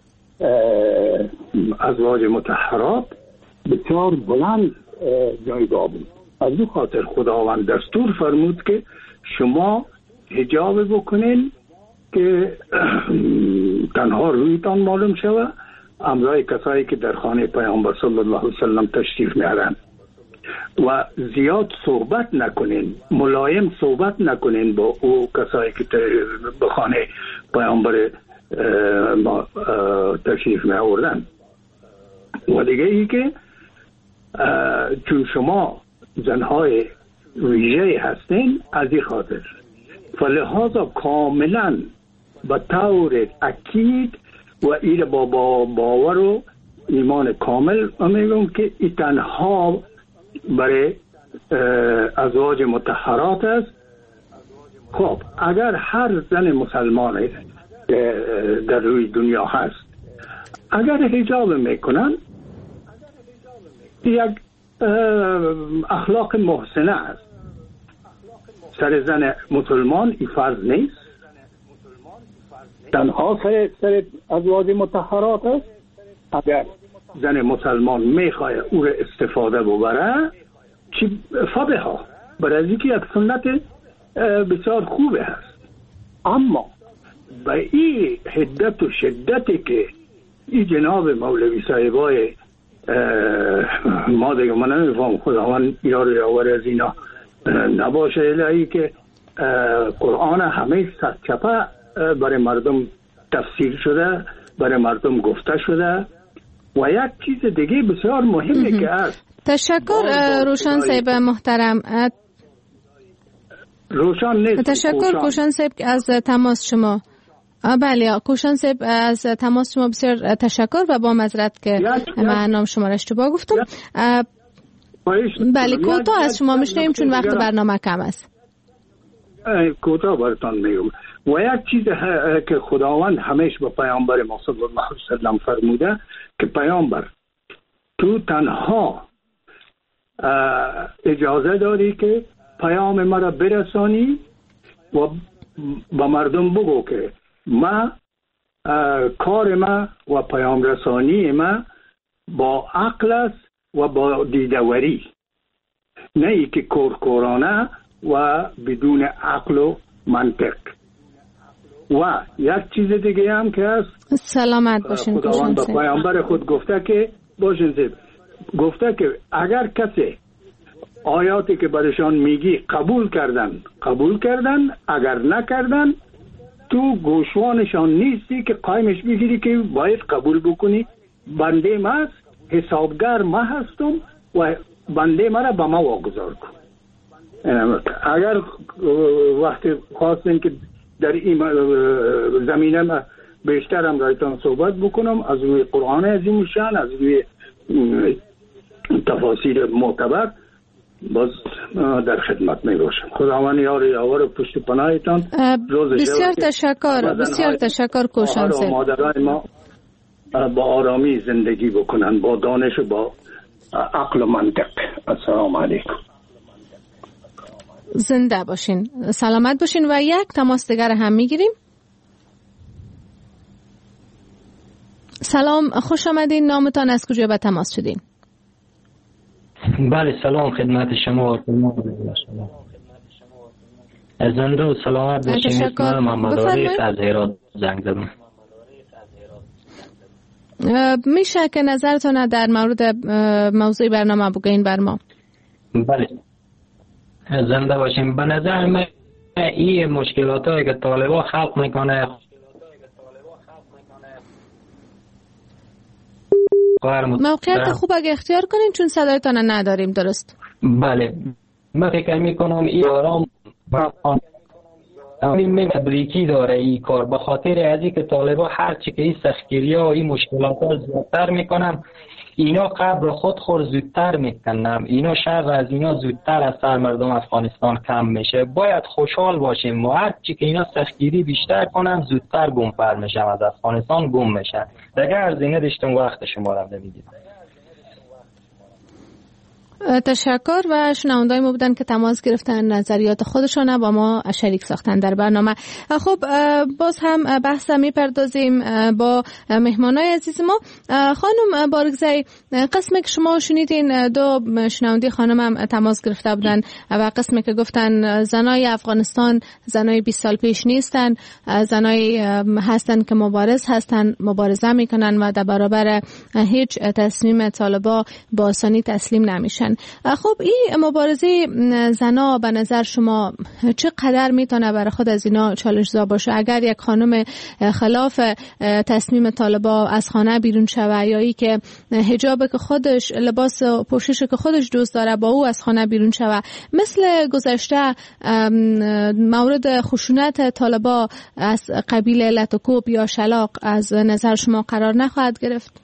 ازواج مطهرات بسیار بلند جایگاه بود. از دو خاطر خداوند دستور فرمود که شما حجاب بکنین که تنها رویتان معلوم شود، امرای کسایی که در خانه پیامبر صلی الله علیه وسلم تشریف میارن، و زیاد صحبت نکنین، ملایم صحبت نکنین با او کسایی که به خانه پیامبر تشریف میآوردن. و دیگه ای که چون شما زنهای ویژه هستین، از این خاطر فلحاظا کاملا به طور اکید و این با باور و ایمان کامل میگم که این تنها برای ازواج مطهرات است. خب اگر هر زن مسلمان در روی دنیا هست اگر حجاب میکنن، یک اخلاق محسنه است. سر زن مسلمان این فرض نیست، تنها سر, سر ازواج مطهرات است. اگر زن مسلمان میخواه او را استفاده ببره چی فبه ها، برای اینکه یک سنت بسیار خوبه هست. اما به این حدت و شدتی که این جناب مولوی صاحبای ما دیگه من نمیفهم، خداوند یار یاور از اینا نباشه، الهی که قرآن همه سرچپه برای مردم تفسیر شده، برای مردم گفته شده. و یک چیز دیگه بسیار مهمه که است. تشکر روشن صاحب محترم. روشن نیست. تشکر کوشان صاحب از تماس شما. بله کوشان صاحب از تماس شما بسیار تشکر و با معذرت که من نام شما را اشتباه گفتم. بله کوتاه از شما میشنیم چون وقت برنامه کم است. کوتاه براتون میگم. و یک چیز که خداوند همیشه به پیامبر ما صلی الله علیه وسلم فرموده که پیامبر تو تنها اجازه داری که پیام مرا برسانی و با مردم بگو که ما کار ما و پیام رسانی ما با عقل است و با دیدوری، نه ای که کورکورانه و بدون عقل و منطق. و یک چیز دیگه هم که است، سلامت باشین. خداوند به پیامبر خود گفته که باشین زید گفته که اگر کسی آیاتی که برشان میگی قبول کردن قبول کردن اگر نکردن تو گوشوانشان نیستی که قایمش بگیری که باید قبول بکنی. بنده ما است، حسابگر ما هستم و بنده ما را به ما واگذار کن. اگر وقتی خواستین که در این زمینه ما بیشتر هم رایتان صحبت بکنم از روی قرآن عظیم الشان، از روی تفاسیر معتبر، باز در خدمت می باشم. خداوند یار یاور پشت پناهتان. بسیار تشکر، بسیار تشکر کوشان سید. مادرای ما با آرامی زندگی بکنن، با دانش و با عقل و منطق. السلام علیکم. زنده باشین، سلامت باشین. و یک تماس دیگر هم میگیریم. سلام، خوش آمدین. نامتان از کجا به تماس شدین؟ بله سلام خدمت شما. از زنده و سلامت باشین. اسمم محمد عارف از هرات زنگ زدم. میشه که نظرتون در مورد موضوع برنامه بگین بر ما؟ بله زنده باشین. به نظر من این مشکلات هایی که طالبان خلق میکنه موقعیت خوب اگه اختیار کنین چون صدایتان نداریم. درست؟ بله من فکر میکنم این آرام این تبریکی داره این کار، به خاطر از این که طالبان هر چی که این سختگیری ها و این مشکلات ها زیادتر میکنم، اینا قبر خود خور زودتر میکنم، اینا شر از اینا زودتر از سر مردم افغانستان کم میشه. باید خوشحال باشیم و هر چی که اینا سختگیری بیشتر کنم زودتر گم پر میشم از افغانستان گم میشن. دیگه ارزینه داشتم وقت شما رو نمیدید. تشکر. و شنوندای ما بودن که تماس گرفتن، نظریات خودشان با ما شریک ساختن در برنامه. خب باز هم بحث میپردازیم با مهمانای عزیز ما. خانم بارگزی، قسمی که شما شنیدین دو شنوندی خانم هم تماس گرفته بودن و قسمی که گفتن زنای افغانستان زنای بیست سال پیش نیستن، زنای هستن که مبارز هستن، مبارزه میکنن و در برابر هیچ تصمیم طالبان با آسانی تسلیم نمیشن. خب این مبارزه زنا به نظر شما چقدر میتونه برای خود از اینا چالش‌زا باشه؟ اگر یک خانم خلاف تصمیم طالبان از خانه بیرون شوه یا ای که حجاب که خودش، لباس و پوشش که خودش دوست داره با او از خانه بیرون شوه، مثل گذشته مورد خشونت طالبان از قبیل لطوکوب یا شلاق از نظر شما قرار نخواهد گرفت؟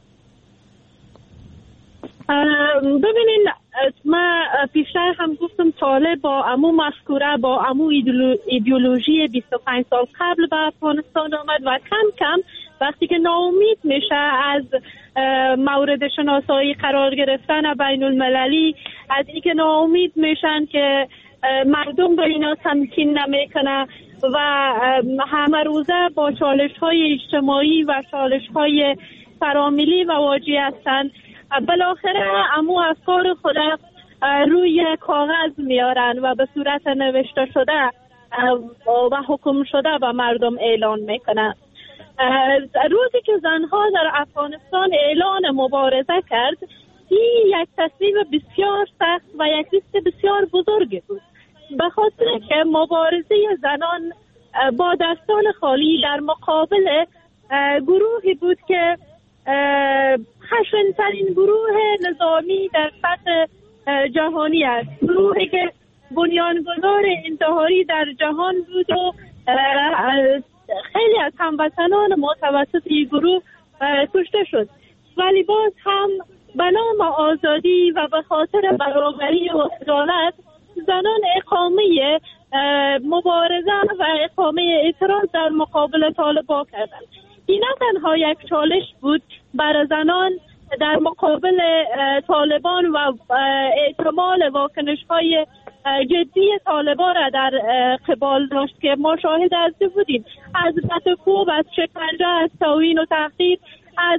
ببینین من پیشتر هم گفتم طالب با امو مفکوره با امو ایدئولوژی بیست و پنج سال قبل به افغانستان آمد و کم کم وقتی که ناامید میشه از مورد شناسایی قرار گرفتن بین المللی، از اینکه ناامید میشن که مردم به اینا تمکین نمیکنه و همه روزه با چالش های اجتماعی و چالش های فراملی مواجه هستند، بالاخره امو افکار خود روی کاغذ میارن و به صورت نوشته شده و حکم شده به مردم اعلان میکنن. روزی که زنها در افغانستان اعلان مبارزه کرد، این یک تصمیم بسیار سخت و یک ریسک بسیار بزرگی بود، به خاطر که مبارزه زنان با دستان خالی در مقابل گروهی بود که خشن‌ترین گروه نظامی در سطح جهانی است، گروهی که بنیانگذار انتحاری در جهان بود و خیلی از هموطنان متوسط این گروه کشته شد، ولی باز هم به نام آزادی و به خاطر برابری و عدالت زنان اقامه مبارزه و اقامه اعتراض در مقابل طالبان کردند. این نه تنها یک چالش بود برای زنان در مقابل طالبان و احتمال واکنش‌های جدی طالبان را در قبال داشت که ما شاهد از بودیم، از تفوب، از شکنجه، از توهین و تحقیر، از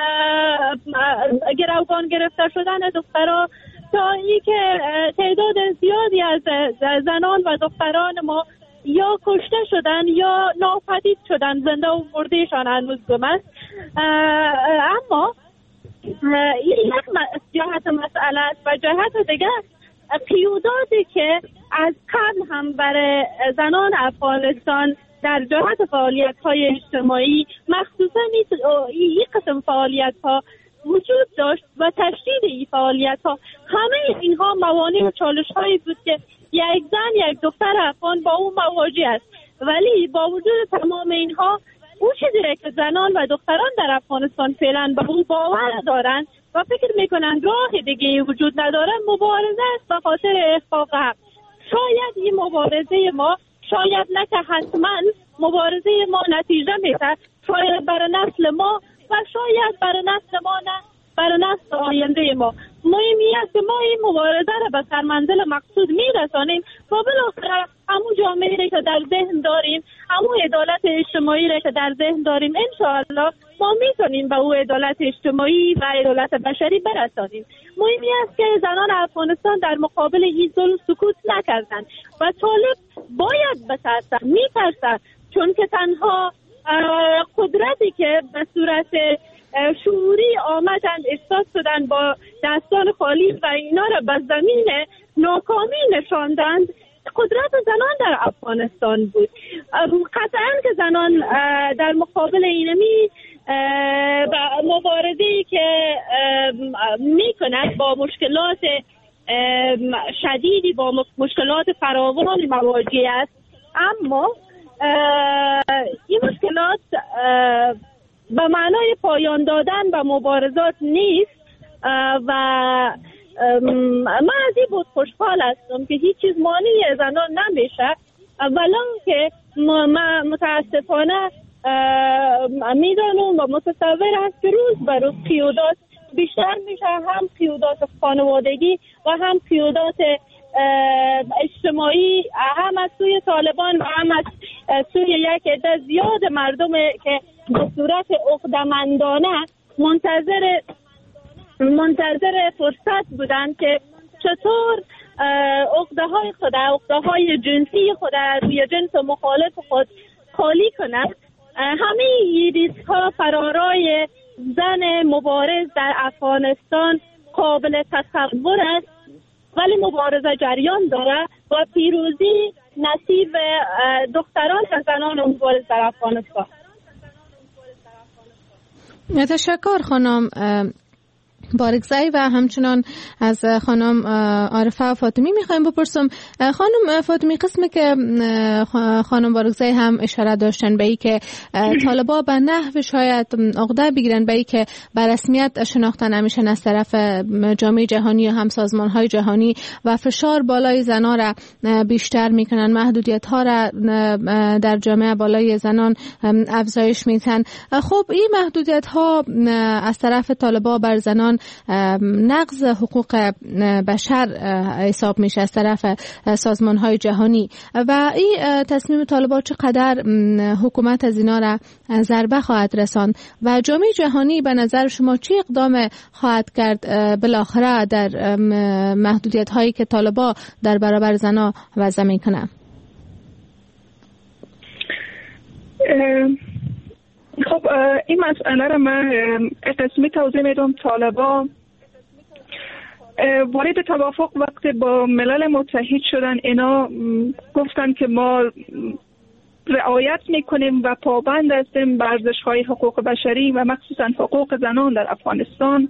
گروگان گرفته شدن دختران، تا ای که تعداد زیادی از زنان و دختران ما یا کشته شدن یا ناپدید شدن، زنده و مردهشان هنوز گم است. اما این یک جهت مسئله است و جهت دیگر قیوداتی که از قبل هم برای زنان افغانستان در جهت فعالیت های اجتماعی مخصوصا این قسم فعالیت ها وجود داشت و تشدید این فعالیت ها، همه اینها موانع و چالش هایی بود که یک زن یک دختر افغان با اون مواجه است. ولی با وجود تمام اینها اون چیزی که زنان و دختران در افغانستان فعلا به اون باور دارند و فکر میکنند راه دیگه وجود نداره، مبارزه است به خاطر احقاق حق. شاید این مبارزه ما، شاید نه که حتما مبارزه ما نتیجه میده، شاید برای نسل ما و شاید برای نسل ما نه برای نسل آینده ما. مهمی است که ما این مبارزه را به سرمنزل مقصود میرسانیم و بالاخره همون جامعه را که در ذهن داریم، همون عدالت اجتماعی را که در ذهن داریم، انشاءالله ما میتونیم به او عدالت اجتماعی و عدالت بشری برسانیم. مهمی است که زنان افغانستان در مقابل این ظلم سکوت نکردند و طالب باید بترسد، میترسد، چون که تنها قدرتی که به صورت شعوری آمدند احساس شدند با دستان خالی و اینا را به زمین ناکامی نشاندند، قدرت زنان در افغانستان بود. قطعا که زنان در مقابل اینمی مبارزه‌ای که میکنند با مشکلات شدیدی، با مشکلات فراوانی مواجه است، اما این مشکلات به معنای پایان دادن به مبارزات نیست و من از این بود خوشحال هستم که هیچ چیز مانع زنان نمیشه، ولن که من متاسفانه میدانم و متصور هست که روز به روز قیودات بیشتر میشه، هم قیودات خانوادگی و هم قیودات اجتماعی، هم از سوی طالبان و هم از سوی یک عده زیاد مردم که به صورت عقده‌مندانه منتظر منتظر فرصت بودند که چطور عقده های خود، عقده های جنسی خود روی جنس مخالف خود خالی کنند. همه این ریسک ها فرارای زن مبارز در افغانستان قابل تصور است، ولی مبارزه جریان داره و پیروزی نصیب دختران و زنان مبارز در افغانستان. تشکر خانم بارگزایی و همچنان از خانم عارفه فاطمی میخوایم بپرسم. خانم فاطمی، قسمی که خانم بارگزایی هم اشاره داشتن به ای که طالبا به نحو شاید عقده بگیرن به ای که به رسمیت شناخته نمیشن از طرف جامعه جهانی و هم سازمان های جهانی و فشار بالای زنان را بیشتر میکنن، محدودیت ها را در جامعه بالای زنان افزایش میدن. خب این محدودیت ها از طرف طالبا بر زنان نقض حقوق بشر حساب میشه از طرف سازمان های جهانی و این تصمیم طالبان چقدر حکومت از اینا را ضربه خواهد رساند و جامعه جهانی به نظر شما چی اقدام خواهد کرد بالاخره در محدودیت هایی که طالبان در برابر زنان وضع میکنه؟ خب این مسئله را من قسمی توضیح میدم. طالبان وارد توافق وقتی با ملل متحد شدن، اینا گفتن که ما رعایت میکنیم و پابند هستیم بر ارزش‌های حقوق بشری و مخصوصا حقوق زنان در افغانستان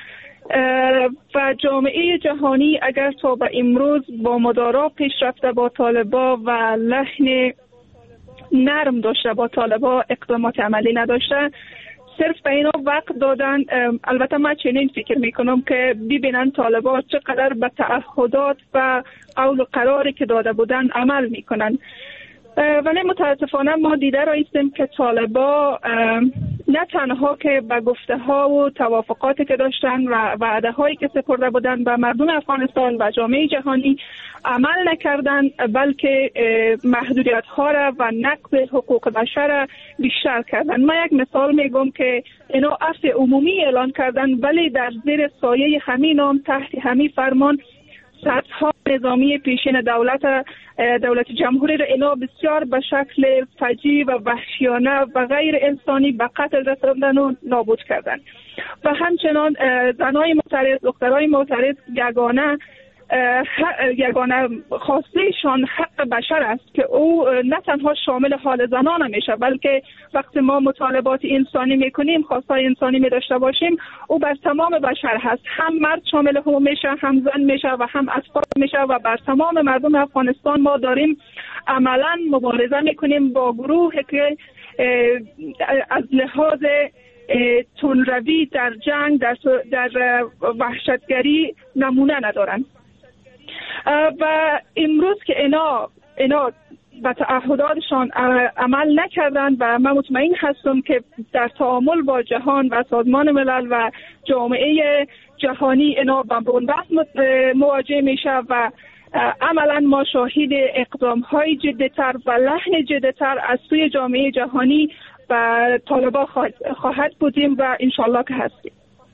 و جامعه جهانی اگر تا به امروز با مدارا پیش رفته با طالبان و لحن نرم داشته با طالبان، اقدامات عملی نداشته، صرف به اینا وقت دادن. البته من چنین فکر میکنم که ببینن طالبان چقدر به تعهدات و قول و قراری که داده بودن عمل میکنن. ولی متاسفانه ما دیده رایستیم که طالبان نه تنها که به گفته ها و توافقاتی که داشتن و وعده هایی که سپرده بودن به مردم افغانستان و جامعه جهانی عمل نکردن، بلکه محدودیت ها را و نقض حقوق بشر را بیشتر کردن. من یک مثال میگم که اینا عفو عمومی اعلان کردن، ولی در زیر سایه همین نام تحت همین فرمان سطح نظامی پیشین دولت دولت جمهوری را اینا بسیار به شکل فجیع و وحشیانه و غیر انسانی به قتل رساندن و نابود کردن. و همچنان زنای معترض، دخترای معترض یگانه یگانه خواستهشان حق بشر است که او نه تنها شامل حال زنان میشه، بلکه وقتی ما مطالبات انسانی میکنیم، خواستهای انسانی می داشته باشیم، او بر تمام بشر هست. هم مرد شامل هم میشه، هم زن میشه و هم اطفال میشه و بر تمام مردم افغانستان ما داریم عملا مبارزه میکنیم با گروهی که از لحاظ تندروی در جنگ، در در وحشتگری نمونه ندارن. و امروز که اینا اینا به تعهداتشان عمل نکردن و من مطمئن هستم که در تعامل با جهان و سازمان ملل و جامعه جهانی اینا با بنبست مواجه میشه و عملا ما شاهد اقدام های جدی‌تر و لحن جدی‌تر از سوی جامعه جهانی و طالبان خواهد بودیم و انشالله که هستیم.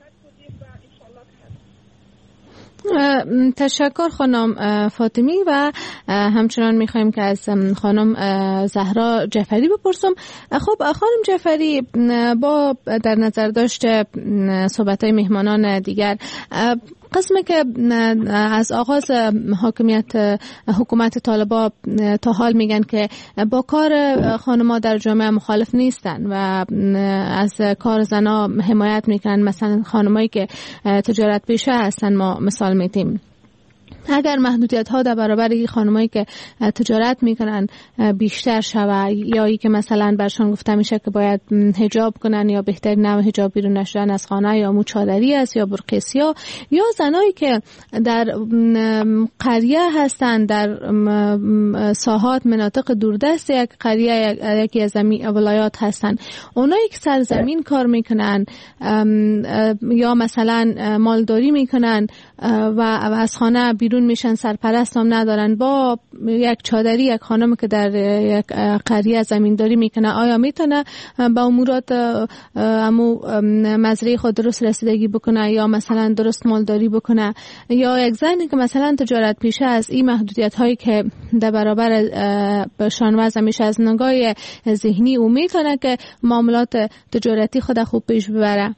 تشکر خانم فاطمی و همچنان میخوایم که از خانم زهرا جعفری بپرسم. خب خانم جعفری، با در نظر داشته صحبت‌های مهمانان دیگر، قسمی که از آغاز حاکمیت حکومت طالبان تا حال میگن که با کار خانم‌ها در جامعه مخالف نیستن و از کار زنها حمایت میکنن، مثلا خانمایی که تجارت پیشه هستن ما مثال میتیم. اگر محدودیت ها در برابر این خانمایی که تجارت میکنن بیشتر شود، یا ای که مثلا برشان گفته میشه که باید حجاب کنن یا بهترین نوع حجاب بیرون نشدن از خانه یا موچادری است یا برقع‌سیا، یا زنایی که در قریه هستن، در ساحات مناطق دوردست یک قریه یکی از ولایات هستن، اونایی که سرزمین کار میکنن یا مثلا مالداری میکنن و از خانه بیرون میشن، سرپرست هم ندارن، با یک چادری یک خانم که در یک قریه زمینداری میکنه، آیا میتونه با امورات امو مزرعه خود درست رسیدگی بکنه یا مثلا درست مالداری بکنه؟ یا یک زنی که مثلا تجارت پیشه از این محدودیت هایی که در برابر شان وضع میشه از نگاه ذهنی او میتونه که معاملات تجارتی خود خوب پیش ببره؟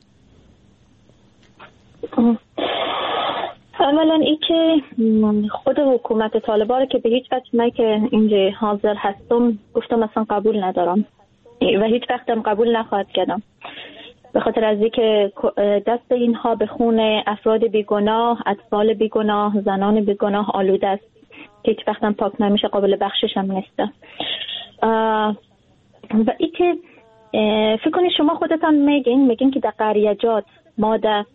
اولا ای که خود حکومت طالبان که به هیچ وجه من که اینجا حاضر هستم گفتم اصلا قبول ندارم و هیچ وقتم قبول نخواهد کردم، به خاطر از اینکه دست اینها به خون افراد بیگناه، اطفال بیگناه، زنان بیگناه آلوده است، هیچ وقتم پاک نمیشه، قابل بخشش هم نیست. و ای که فکر کنید شما خودتان میگین میگین که در قریجات ما در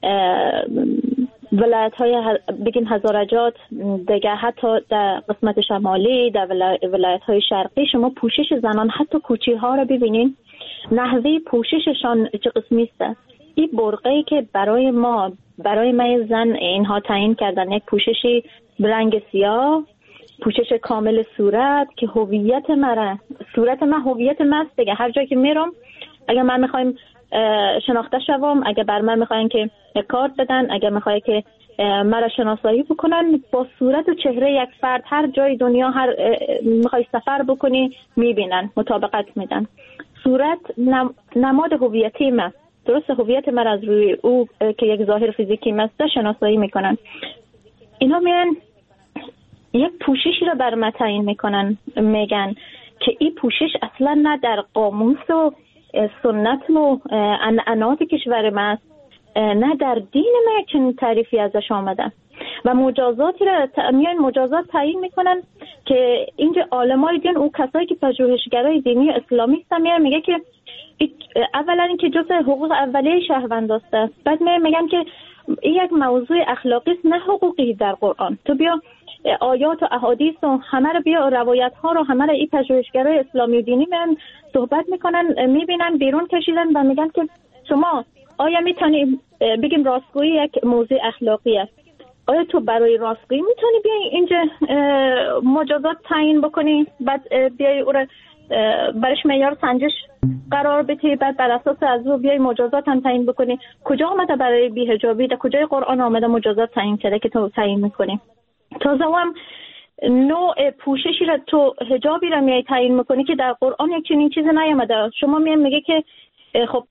ولایت های بگیم هزارجات دیگه، حتی در قسمت شمالی، در ولایت های شرقی شما پوشش زنان حتی کوچی ها رو ببینین، نحوه پوشششان چه قسمی است. این برقعی که برای ما برای من زن اینها تعیین کردن، یک پوششی رنگ سیاه، پوشش کامل صورت که هویت مرا، صورت من هویت من است دیگه. هر جایی که میرم اگر من میخوایم شناخته شوم، اگر بر من میخواین که کارت بدن، اگر میخوای که مرا شناسایی بکنن، با صورت و چهره یک فرد هر جای دنیا هر میخوای سفر بکنی میبینن، مطابقت میدن. صورت نم... نماد هویتی من، درست هویت من از روی او که یک ظاهر فیزیکی مسته شناسایی میکنن. اینا میان یک پوششی رو بر من تعیین میکنن، میگن که این پوشش اصلا نه در قاموس و سنت و عنعنات کشور ما است، نه در دین ما چنین تعریفی ازش آمده و مجازاتی را میان مجازات تعیین میکنن که اینجا عالمای دین، او کسایی که پژوهشگرای دینی اسلامی هستن، میان میگه که اولا اینکه جزء حقوق اولیه شهروند است، بعد میگن که این یک موضوع اخلاقی است نه حقوقی در قرآن. تو بیا آیات و احادیث و همه رو بیا روایت ها رو همه رو این پژوهشگرای اسلامی و دینی من صحبت میکنن، میبینن بیرون کشیدن و میگن که شما آیا میتونی بگیم راستگویی یک موضوع اخلاقی است، آیا تو برای راستگویی میتونی بیای اینجا مجازات تعیین بکنی، بعد بیای او را برش معیار سنجش قرار بدی، بعد بر اساس از او بیای مجازات هم تعیین بکنی؟ کجا آمده برای بی‌حجابی؟ در کجای قرآن آمده مجازات تعیین کرده که تو تعیین میکنی؟ تازه هم نوع پوششی را تو حجابی را میای تعیین میکنی که در قرآن یک چنین چیزی نیامده. شما میای میگه که خب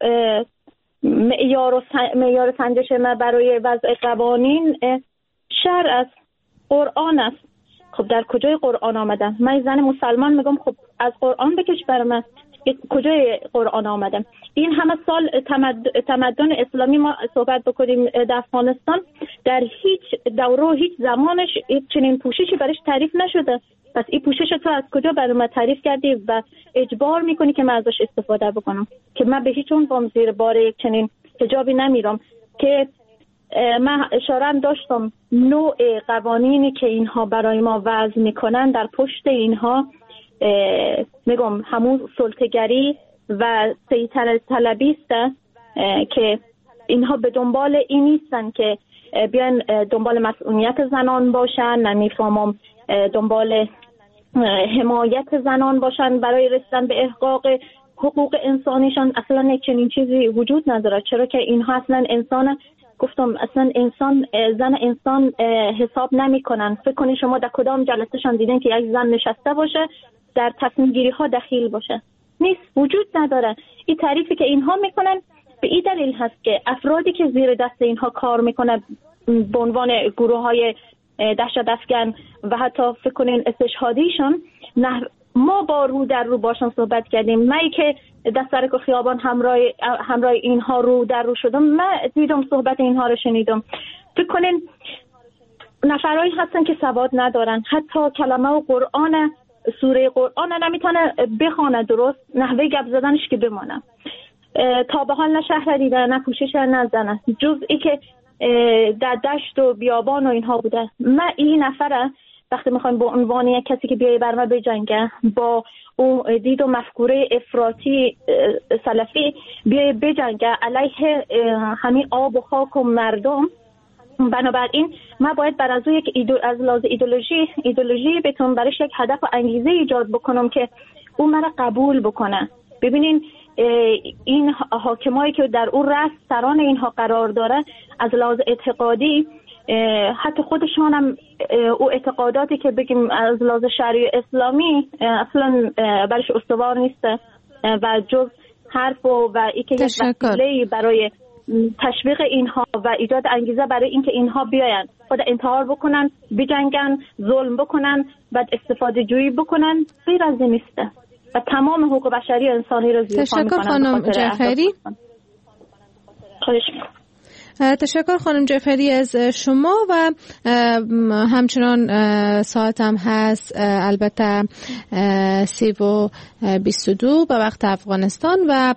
معیار و معیار سنجش ما برای وضع قوانین شرع است، قرآن است. خب در کجای قرآن آمده؟ من زن مسلمان میگم خب از قرآن بکش بر من، کجای قرآن آمده؟ این همه سال تمدن اسلامی ما صحبت بکنیم در افغانستان، در هیچ دوره و هیچ زمانش چنین پوششی برش تعریف نشده. پس این پوشش تو از کجا برای من تعریف کردی و اجبار میکنی که من ازش استفاده بکنم؟ که من به هیچ عنوان زیر بار یک چنین حجابی نمیرم. که من اشاره هم داشتم نوع قوانینی که اینها برای ما وضع میکنن، در پشت اینها میگم همون سلطه‌گری و سیطره طلبی است که اینها به دنبال این نیستن که بیان دنبال مسئولیت زنان باشن، نمیفهمم دنبال حمایت زنان باشن برای رسیدن به احقاق حقوق انسانیشان. اصلا یک چنین چیزی وجود نداره، چرا که اینها اصلا انسان، گفتم اصلا انسان زن انسان حساب نمی کنن. فکر کنید شما در کدام جلسهشان دیدین که یک زن نشسته باشه در تصمیم گیری ها دخیل باشه؟ نیست، وجود نداره. این تعریفی که اینها میکنن به این دلیل هست که افرادی که زیر دست اینها کار میکنن به عنوان گروه های دهشت افکن و حتی فکر کنین استشهادیشان، نه ما با رو در رو باشن صحبت کردیم. من که در سرک و خیابان همراه همراه اینها رو در رو شدم، من دیدم صحبت اینها رو شنیدم. فکر کنین نفرایی هستن که سواد ندارن، حتی کلمه و قرآن سوره قرآن نمیتونه بخونه درست، نحوه گپ زدنش که بمانه. تا به حال نه شهر دیده، نه پوشش نزنه، جز ای که در دشت و بیابان و اینها بوده. من این نفره وقتی میخوایم با عنوان یک کسی که بیای بر ما بجنگه، با اون دید و مفکوره افراطی سلفی بیای بجنگه علیه همین آب و خاک و مردم، بنابراین ما باید بر از یک ایدو از لحاظ ایدئولوژی ایدئولوژی بتونم برایش یک هدف و انگیزه ایجاد بکنم که اون مرا قبول بکنه. ببینین این حاکمایی که در اون رأس سران اینها قرار داره، از لحاظ اعتقادی حتی خودشان هم او اعتقاداتی که بگیم از لحاظ شرعی اسلامی اصلا برش استوار نیست و جز حرف و و ای که یک وسیله برای تشویق اینها و ایجاد انگیزه برای اینکه اینها بیاین خود انتحار بکنن، بجنگن، ظلم بکنن، بعد استفاده جویی بکنن، غیر از این نیست و تمام حقوق بشری و انسانی رو زیر پا میکنن. تشکر خانم جعفری. خواهش میکنم. تشکر خانم جعفری از شما و همچنان ساعت هم هست البته سی و بیست و دو به وقت افغانستان و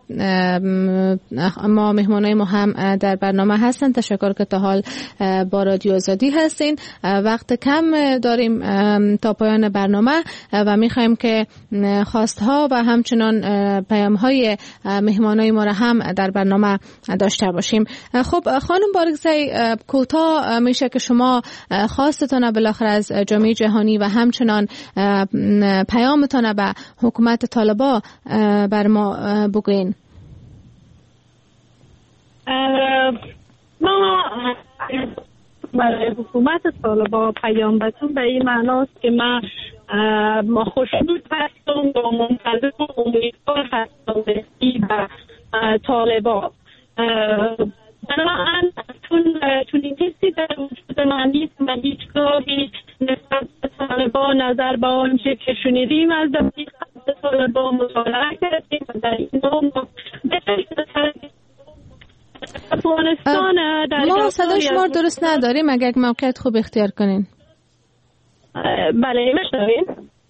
ما مهمانای ما هم در برنامه هستن. تشکر که تا حال با رادیو آزادی هستین. وقت کم داریم تا پایان برنامه و میخوایم که خواستها و همچنان پیام های مهمانای ما را هم در برنامه داشته باشیم. خب خانم بارگزی، کوتاه میشه که شما خواستتان بالاخره از جامعه جهانی و همچنان پیامتان به حکومت طالبان بر ما بگوین. ما برای حکومت طالبان پیام بتون به این معناست که من ما خوشنود هستم و منتظر و امیدوار هستم به طالبان. بنابراین چون چون این کسی در وجود من نیست، من هیچگاهی نسبت به طالبان نظر به آنچه که شنیدیم از دقیق طالبان مطالعه کردیم و در این نام افغانستان ما صدای شما درست نداریم، اگر یک موقعیت خوب اختیار کنین. بله میشنوین؟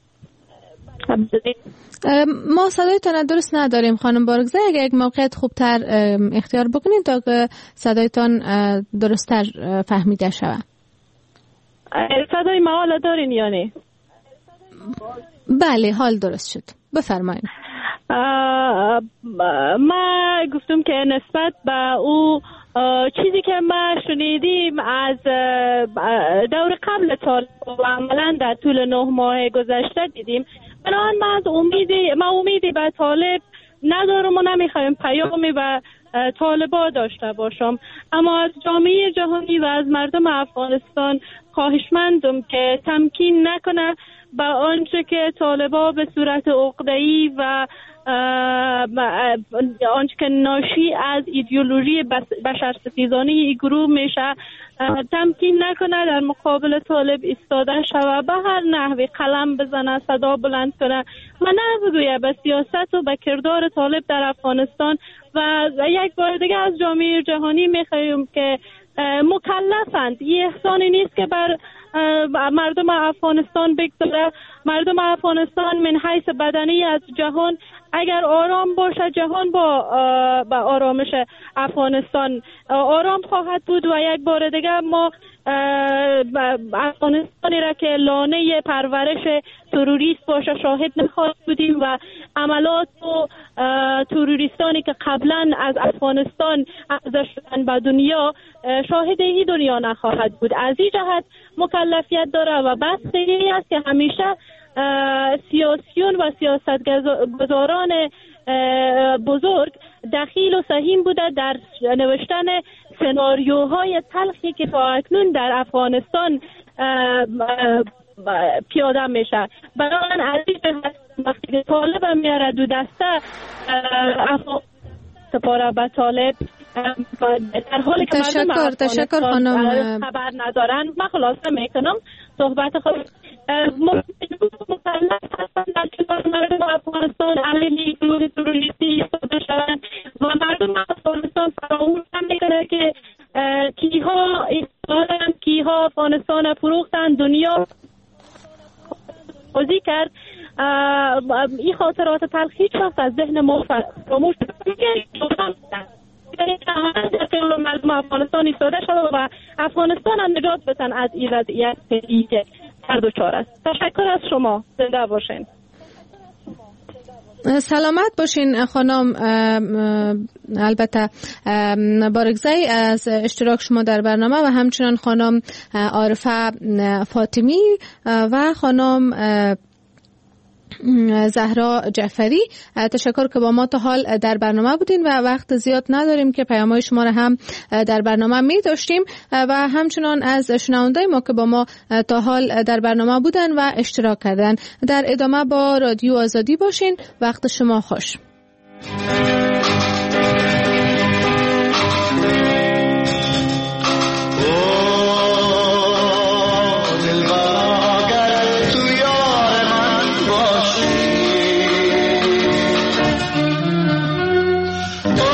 ما صدایتان درست نداریم خانم بارگزی، اگر یک موقعیت خوبتر اختیار بکنید تا که صدایتان درستتر فهمیده شود. صدای ما حالا دارین یا نه؟ بله حال درست شد، بفرمایید. ما گفتم که نسبت به او چیزی که ما شنیدیم از دور قبل طالب و عملا در طول نه ماه گذشته دیدیم، بنابراین ما از امیدی ما امیدی به طالب ندارم و نمیخوایم پیامی به طالبا داشته باشم، اما از جامعه جهانی و از مردم افغانستان خواهشمندم که تمکین نکنه به آنچه که طالبا به صورت عقده‌ای و آنچه که ناشی از ایدئولوژی بشرستیزانه ای گروه میشه تمکین نکنه در مقابل طالب ایستاده شود، به هر نحوی قلم بزنه، صدا بلند کنه و نبگویه به سیاست و به کردار طالب در افغانستان. و یک بار دیگه از جامعه جهانی میخوایم که مکلفند، این احسانی نیست که بر مردم افغانستان بگذاره. مردم افغانستان من حیث بدنی از جهان اگر آرام باشه، جهان با با آرامش افغانستان آرام خواهد بود و یک بار دیگه ما افغانستانی را که لانه پرورش تروریست باشه شاهد نخواهد بودیم و عملات و تروریستانی که قبلا از افغانستان عرضه شدن به دنیا شاهد این دنیا نخواهد بود. از این جهت مکلفیت داره و بستگی است که همیشه سیاسیون و سیاستگزاران بزرگ دخیل و سهیم بوده در نوشتن سناریوهای تلخی که تا اکنون در افغانستان پیاده میشه. بنابراین از این جهت وقتی طالب میاره دو دسته افغانستان سپاره به طالب در حالی که تشکر مردم تشکر خانم خبر ندارن، من خلاصه میکنم صحبت خود مسلط هستن در کنار مردم افغانستان علیه گروه تروریستی ایستاده شدن و مردم افغانستان فراموش نمیکنه که کیها ایستادن، کیها افغانستان فروختن، دنیا بازی کرد. این خاطرات تلخ هیچ وقت از ذهن ما فراموش نمیکنه. مردم افغانستان ایستاده شده و افغانستان هم نجات بدن از این وضعیت فعلی که هر دو چار است. تشکر از شما، زنده باشین. سلامت باشین خانم. البته بارگزای از اشتراک شما در برنامه و همچنان خانم عارفه فاطمی و خانم زهرا جعفری، تشکر که با ما تا حال در برنامه بودین و وقت زیاد نداریم که پیام‌های شما را هم در برنامه می داشتیم و همچنان از شنوندای ما که با ما تا حال در برنامه بودن و اشتراک کردن. در ادامه با رادیو آزادی باشین. وقت شما خوش. Oh